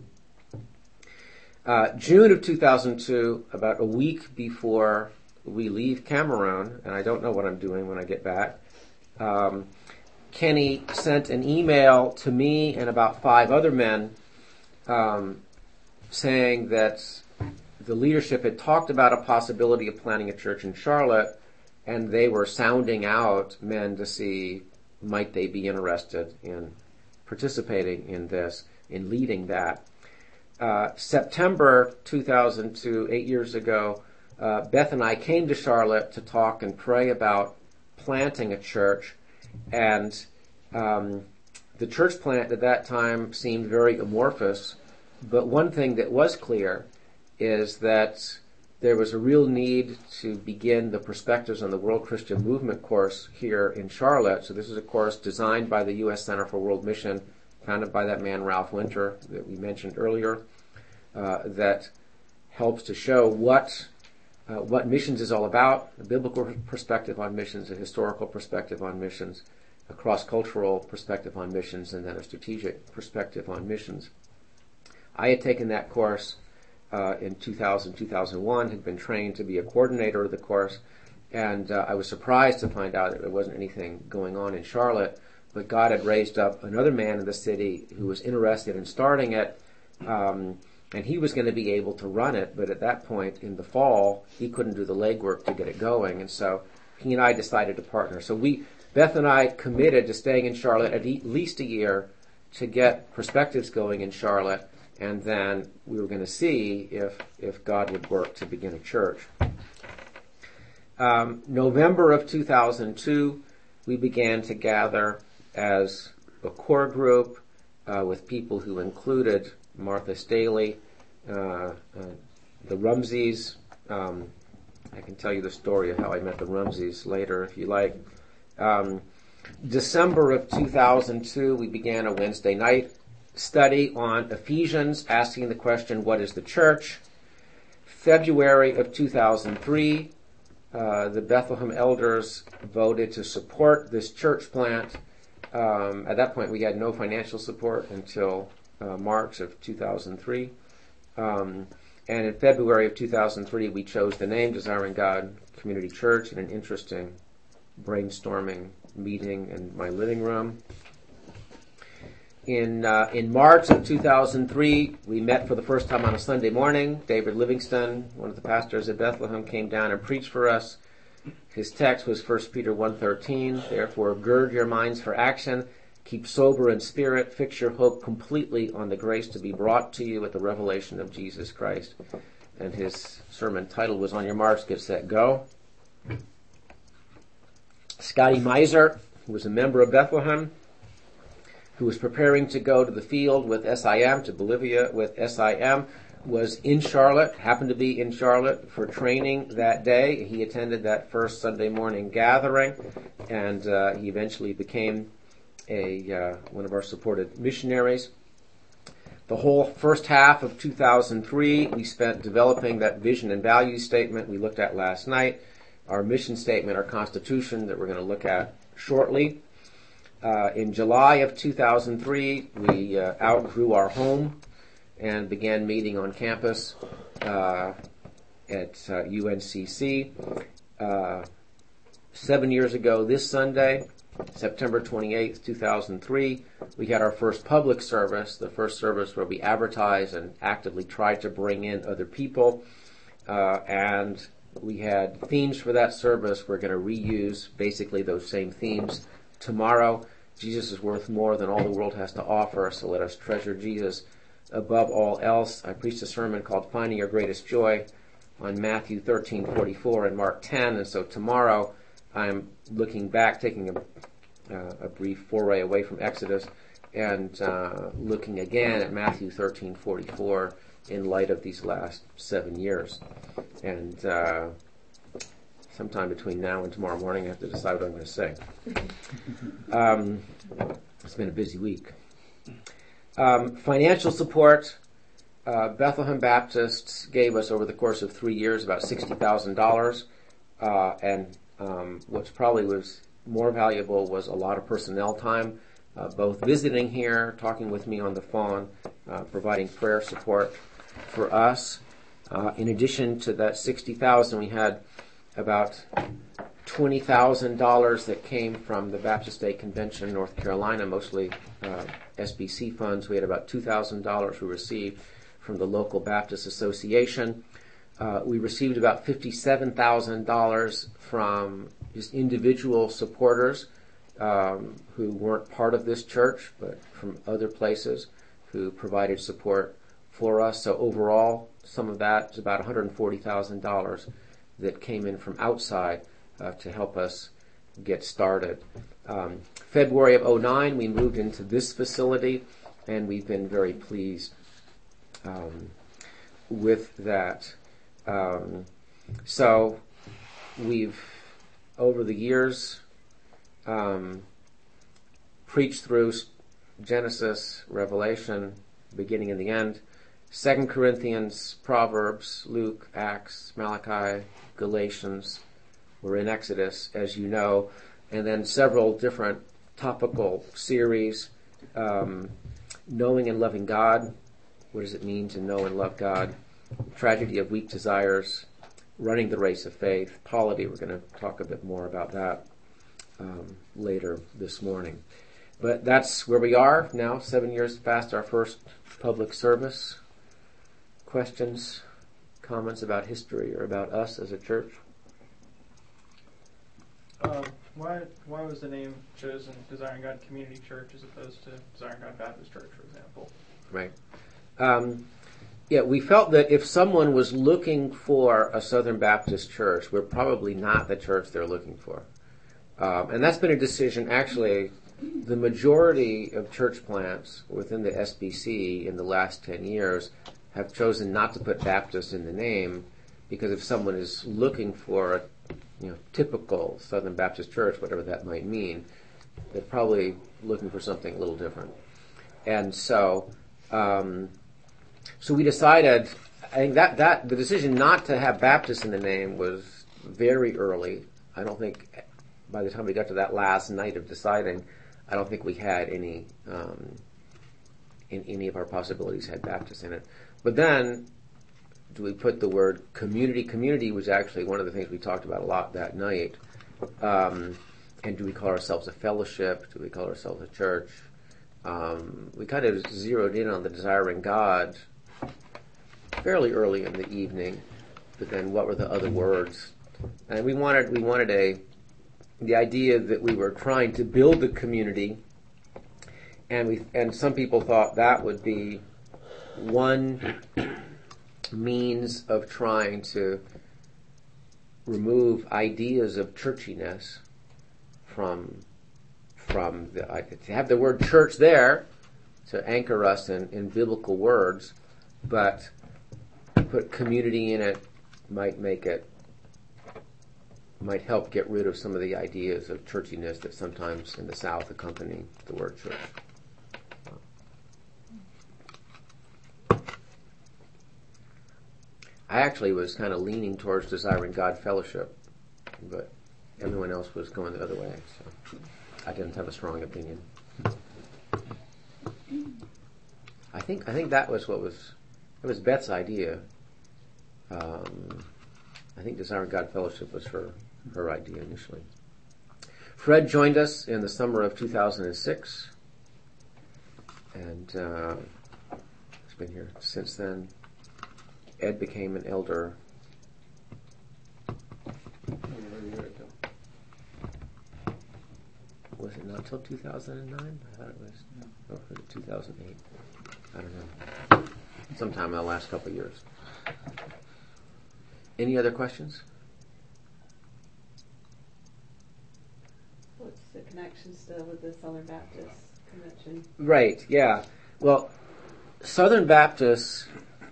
June of 2002, about a week before we leave Cameroon, and I don't know what I'm doing when I get back, Kenny sent an email to me and about 5 other men saying that the leadership had talked about a possibility of planting a church in Charlotte, and they were sounding out men to see might they be interested in participating in this, in leading that. September 2002, 8 years ago, Beth and I came to Charlotte to talk and pray about planting a church, and the church plant at that time seemed very amorphous, but one thing that was clear is that there was a real need to begin the Perspectives on the World Christian Movement course here in Charlotte. So this is a course designed by the U.S. Center for World Mission, founded by that man Ralph Winter that we mentioned earlier, that helps to show what missions is all about, a biblical perspective on missions, a historical perspective on missions, a cross-cultural perspective on missions, and then a strategic perspective on missions. I had taken that course in 2000, 2001, had been trained to be a coordinator of the course, and I was surprised to find out that there wasn't anything going on in Charlotte, but God had raised up another man in the city who was interested in starting it, and he was going to be able to run it, but at that point in the fall, he couldn't do the legwork to get it going, and so he and I decided to partner. So Beth and I committed to staying in Charlotte at least a year to get perspectives going in Charlotte, and then we were going to see if God would work to begin a church. November of 2002, we began to gather as a core group with people who included Martha Staley, the Rumseys. I can tell you the story of how I met the Rumseys later if you like. December of 2002, we began a Wednesday night study on Ephesians, asking the question, what is the church? February of 2003, the Bethlehem elders voted to support this church plant. At that point, we had no financial support until March of 2003. And in February of 2003, we chose the name Desiring God Community Church in an interesting brainstorming meeting in my living room. In March of 2003, we met for the first time on a Sunday morning. David Livingston, one of the pastors at Bethlehem, came down and preached for us. His text was 1 Peter 1:13. Therefore, gird your minds for action. Keep sober in spirit. Fix your hope completely on the grace to be brought to you at the revelation of Jesus Christ. And his sermon title was On Your Marks, Get Set, Go. Scotty Miser, who was a member of Bethlehem, who was preparing to go to the field with SIM, to Bolivia with SIM, was in Charlotte, happened to be in Charlotte for training that day. He attended that first Sunday morning gathering, and he eventually became one of our supported missionaries. The whole first half of 2003, we spent developing that vision and value statement we looked at last night, our mission statement, our constitution that we're going to look at shortly. In July of 2003, we outgrew our home and began meeting on campus at UNCC. 7 years ago this Sunday, September 28th, 2003, we had our first public service, the first service where we advertised and actively tried to bring in other people. And we had themes for that service. We're going to reuse basically those same themes tomorrow. Jesus is worth more than all the world has to offer, so let us treasure Jesus above all else. I preached a sermon called Finding Your Greatest Joy on Matthew 13:44 and Mark 10, and so tomorrow I'm looking back, taking a brief foray away from Exodus, and looking again at Matthew 13:44 in light of these last 7 years. And sometime between now and tomorrow morning, I have to decide what I'm going to say. It's been a busy week. Financial support. Bethlehem Baptists gave us over the course of 3 years about $60,000. And what probably was more valuable was a lot of personnel time, both visiting here, talking with me on the phone, providing prayer support for us. In addition to that $60,000, we had about $20,000 that came from the Baptist State Convention in North Carolina, mostly SBC funds. We had about $2,000 we received from the local Baptist Association. We received about $57,000 from just individual supporters who weren't part of this church, but from other places who provided support for us. So overall, some of that is about $140,000 that came in from outside to help us get started. February of 2009, we moved into this facility, and we've been very pleased with that. So we've, over the years, preached through Genesis, Revelation, beginning and the end, 2 Corinthians, Proverbs, Luke, Acts, Malachi, Galatians. We're in Exodus, as you know, and then several different topical series. Knowing and loving God. What does it mean to know and love God? Tragedy of Weak Desires, Running the Race of Faith, Polity. We're going to talk a bit more about that later this morning. But that's where we are now, 7 years past our first public service. Questions, comments about history or about us as a church? Why was the name chosen Desiring God Community Church as opposed to Desiring God Baptist Church, for example? Right. We felt that if someone was looking for a Southern Baptist church, we're probably not the church they're looking for. And that's been a decision, actually, the majority of church plants within the SBC in the last 10 years have chosen not to put Baptist in the name, because if someone is looking for a typical Southern Baptist church, whatever that might mean, they're probably looking for something a little different. And so we decided, I think that the decision not to have Baptist in the name was very early. I don't think by the time we got to that last night of deciding, I don't think we had any in any of our possibilities had Baptist in it. But then, do we put the word community? Community was actually one of the things we talked about a lot that night. And do we call ourselves a fellowship? Do we call ourselves a church? We kind of zeroed in on the Desiring God fairly early in the evening, but then what were the other words? And we wanted the idea that we were trying to build a community, and some people thought that would be one means of trying to remove ideas of churchiness from to have the word church there to anchor us in biblical words, but put community in it might help get rid of some of the ideas of churchiness that sometimes in the South accompany the word church. I actually was kind of leaning towards Desiring God Fellowship, but everyone else was going the other way, so I didn't have a strong opinion. I think that was it was Beth's idea. I think Desiring God Fellowship was her idea initially. Fred joined us in the summer of 2006, and he's been here since then. Ed became an elder was it not till 2009? I thought it was 2008. I don't know. Sometime in the last couple of years. Any other questions? What's the connection still with the Southern Baptist Convention? Right, yeah. Well, Southern Baptists,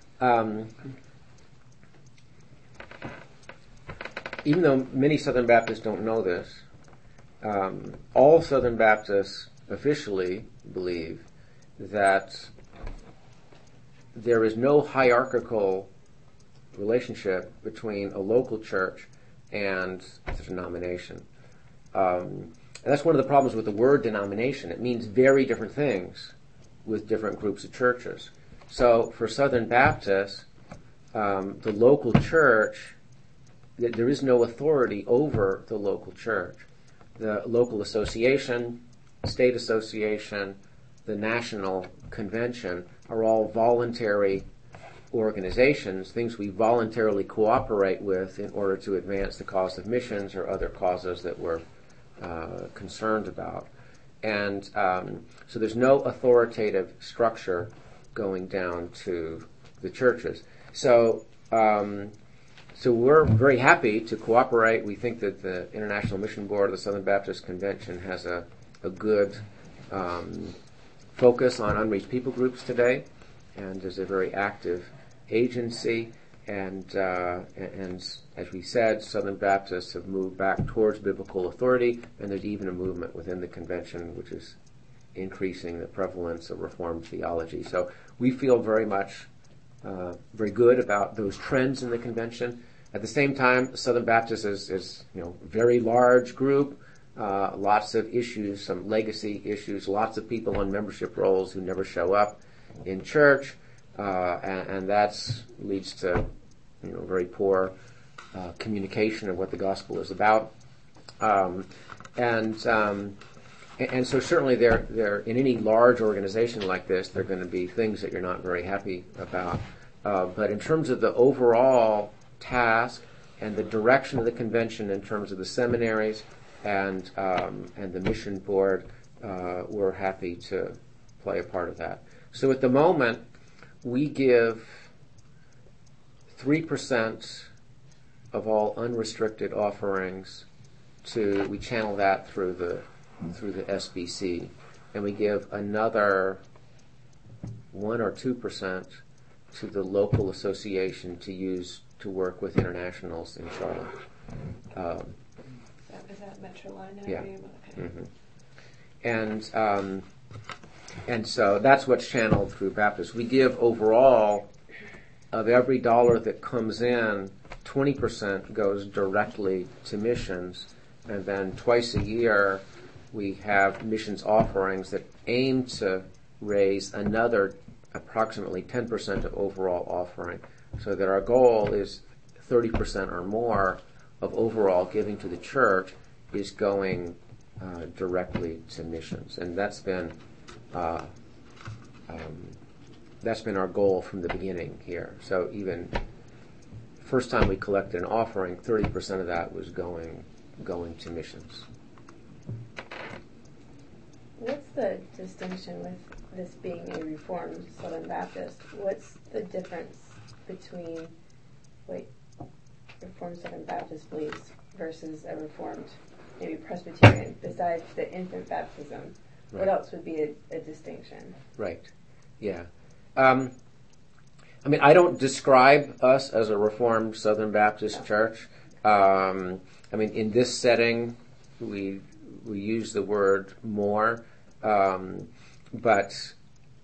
even though many Southern Baptists don't know this, all Southern Baptists officially believe that there is no hierarchical relationship between a local church and the denomination. And that's one of the problems with the word denomination. It means very different things with different groups of churches. So for Southern Baptists, the local church, there is no authority over the local church. The local association, state association, the national convention are all voluntary organizations, things we voluntarily cooperate with in order to advance the cause of missions or other causes that we're concerned about. And so there's no authoritative structure going down to the churches. So we're very happy to cooperate. We think that the International Mission Board of the Southern Baptist Convention has a good focus on unreached people groups today, and is a very active agency. And as we said, Southern Baptists have moved back towards biblical authority, and there's even a movement within the convention which is increasing the prevalence of Reformed theology. So we feel very much very good about those trends in the convention. At the same time, Southern Baptist is a very large group, lots of issues, some legacy issues, lots of people on membership rolls who never show up in church. and that leads to very poor communication of what the gospel is about. And so certainly there in any large organization like this, there are going to be things that you're not very happy about. But in terms of the overall task and the direction of the convention, in terms of the seminaries and the mission board, we're happy to play a part of that. So at the moment, we give 3% of all unrestricted offerings we channel that through the SBC, and we give another 1 or 2% to the local association to use to work with internationals in Charlotte. Is that Metroline? Yeah. Okay. Mm-hmm. And so that's what's channeled through Baptist. We give overall, of every dollar that comes in, 20% goes directly to missions, and then twice a year we have missions offerings that aim to raise another approximately 10% of overall offering, so that our goal is 30% or more of overall giving to the church is going directly to missions, and that's been our goal from the beginning here. So even first time we collected an offering, 30% of that was going to missions. What's the distinction with this being a Reformed Southern Baptist? What's the difference between what Reformed Southern Baptist believes versus a Reformed, maybe Presbyterian, besides the infant baptism? Right. What else would be a distinction? Right. Yeah. I don't describe us as a Reformed Southern Baptist church. In this setting, we use the word more, but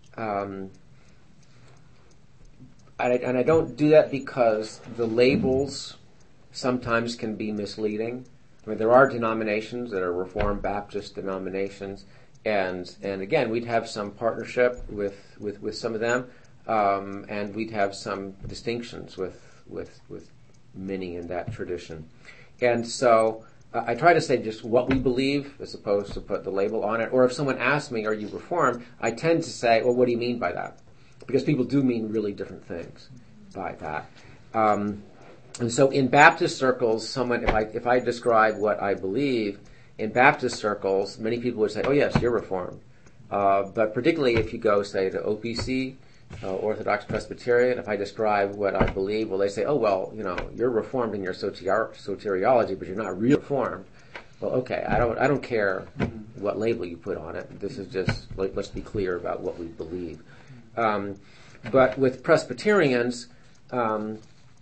I don't do that because the labels sometimes can be misleading. There are denominations that are Reformed Baptist denominations, and again, we'd have some partnership with some of them, and we'd have some distinctions with many in that tradition. And so I try to say just what we believe as opposed to put the label on it. Or if someone asks me, are you Reformed? I tend to say, well, what do you mean by that? Because people do mean really different things by that. And so in Baptist circles, if I describe what I believe, in Baptist circles, many people would say, oh yes, you're Reformed. But particularly if you go, say, to OPC, Orthodox Presbyterian, if I describe what I believe, well, they say, oh, well, you're Reformed in your soteriology, but you're not really Reformed. Well, okay, I don't care what label you put on it. This is just, let's be clear about what we believe. But with Presbyterians, the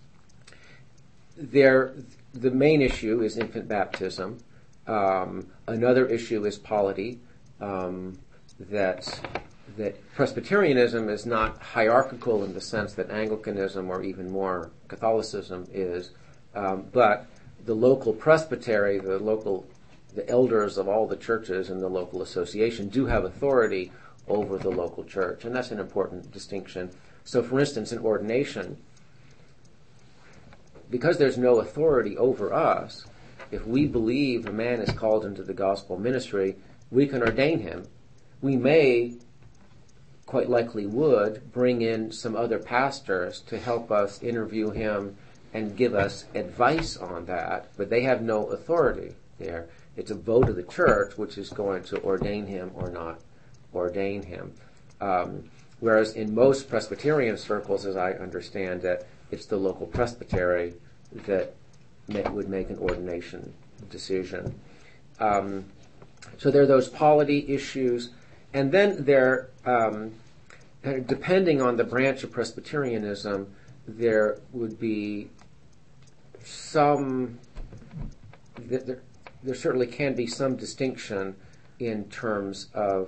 main issue is infant baptism. Another issue is polity, that Presbyterianism is not hierarchical in the sense that Anglicanism or even more Catholicism is, but the local presbytery, the elders of all the churches in the local association do have authority over the local church, and that's an important distinction. So, for instance, in ordination, because there's no authority over us, if we believe a man is called into the gospel ministry, we can ordain him. We may, quite likely would, bring in some other pastors to help us interview him and give us advice on that, but they have no authority there. It's a vote of the church which is going to ordain him or not ordain him. Whereas in most Presbyterian circles, as I understand it, it's the local presbytery that would make an ordination decision. So there are those polity issues, and then there, depending on the branch of Presbyterianism, there would be there certainly can be some distinction in terms of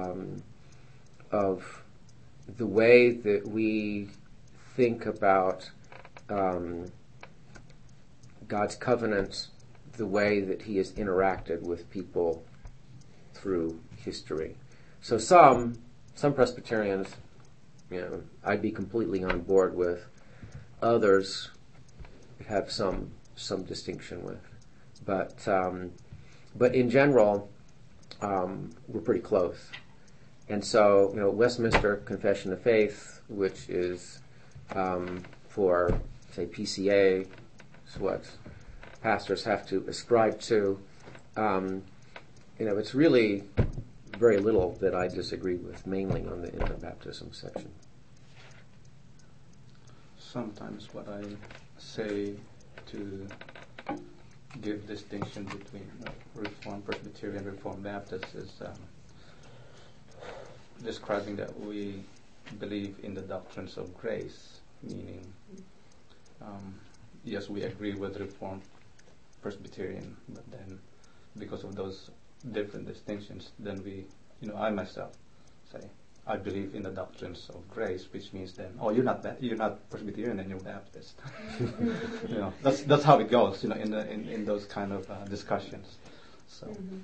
the way that we think about God's covenants, the way that he has interacted with people through history. So some Presbyterians I'd be completely on board with. Others have some distinction with, but in general, we're pretty close. And so, Westminster Confession of Faith, which is for, say, PCA, is what pastors have to ascribe to. It's really very little that I disagree with, mainly on the infant baptism section. Sometimes what I say to give distinction between Reformed Presbyterian and Reformed Baptist is describing that we believe in the doctrines of grace, meaning, yes, we agree with Reformed Presbyterian, but then because of those different distinctions, then I myself say, I believe in the doctrines of grace, which means then, you're not Presbyterian and you're Baptist. That's how it goes, in those kind of discussions. So,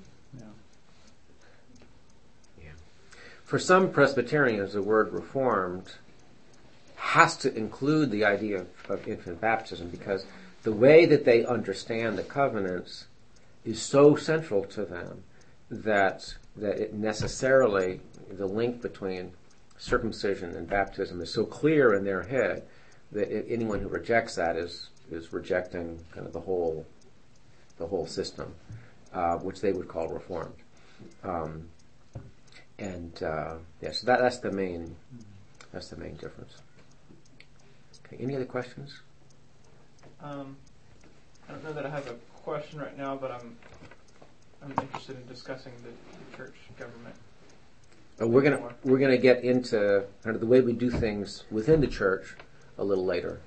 For some Presbyterians, the word Reformed has to include the idea of infant baptism, because the way that they understand the covenants is so central to them that it necessarily, the link between circumcision and baptism is so clear in their head that anyone who rejects that is rejecting kind of the whole system, which they would call Reformed. So that's the main difference. Okay, any other questions? I don't know that I have a question right now, but I'm interested in discussing the church government. We're gonna get into kind of the way we do things within the church a little later,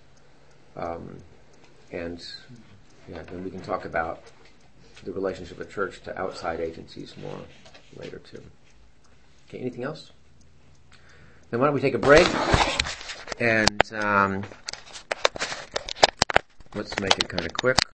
then we can talk about the relationship of church to outside agencies more later too. Okay, anything else? Then why don't we take a break and let's make it kind of quick.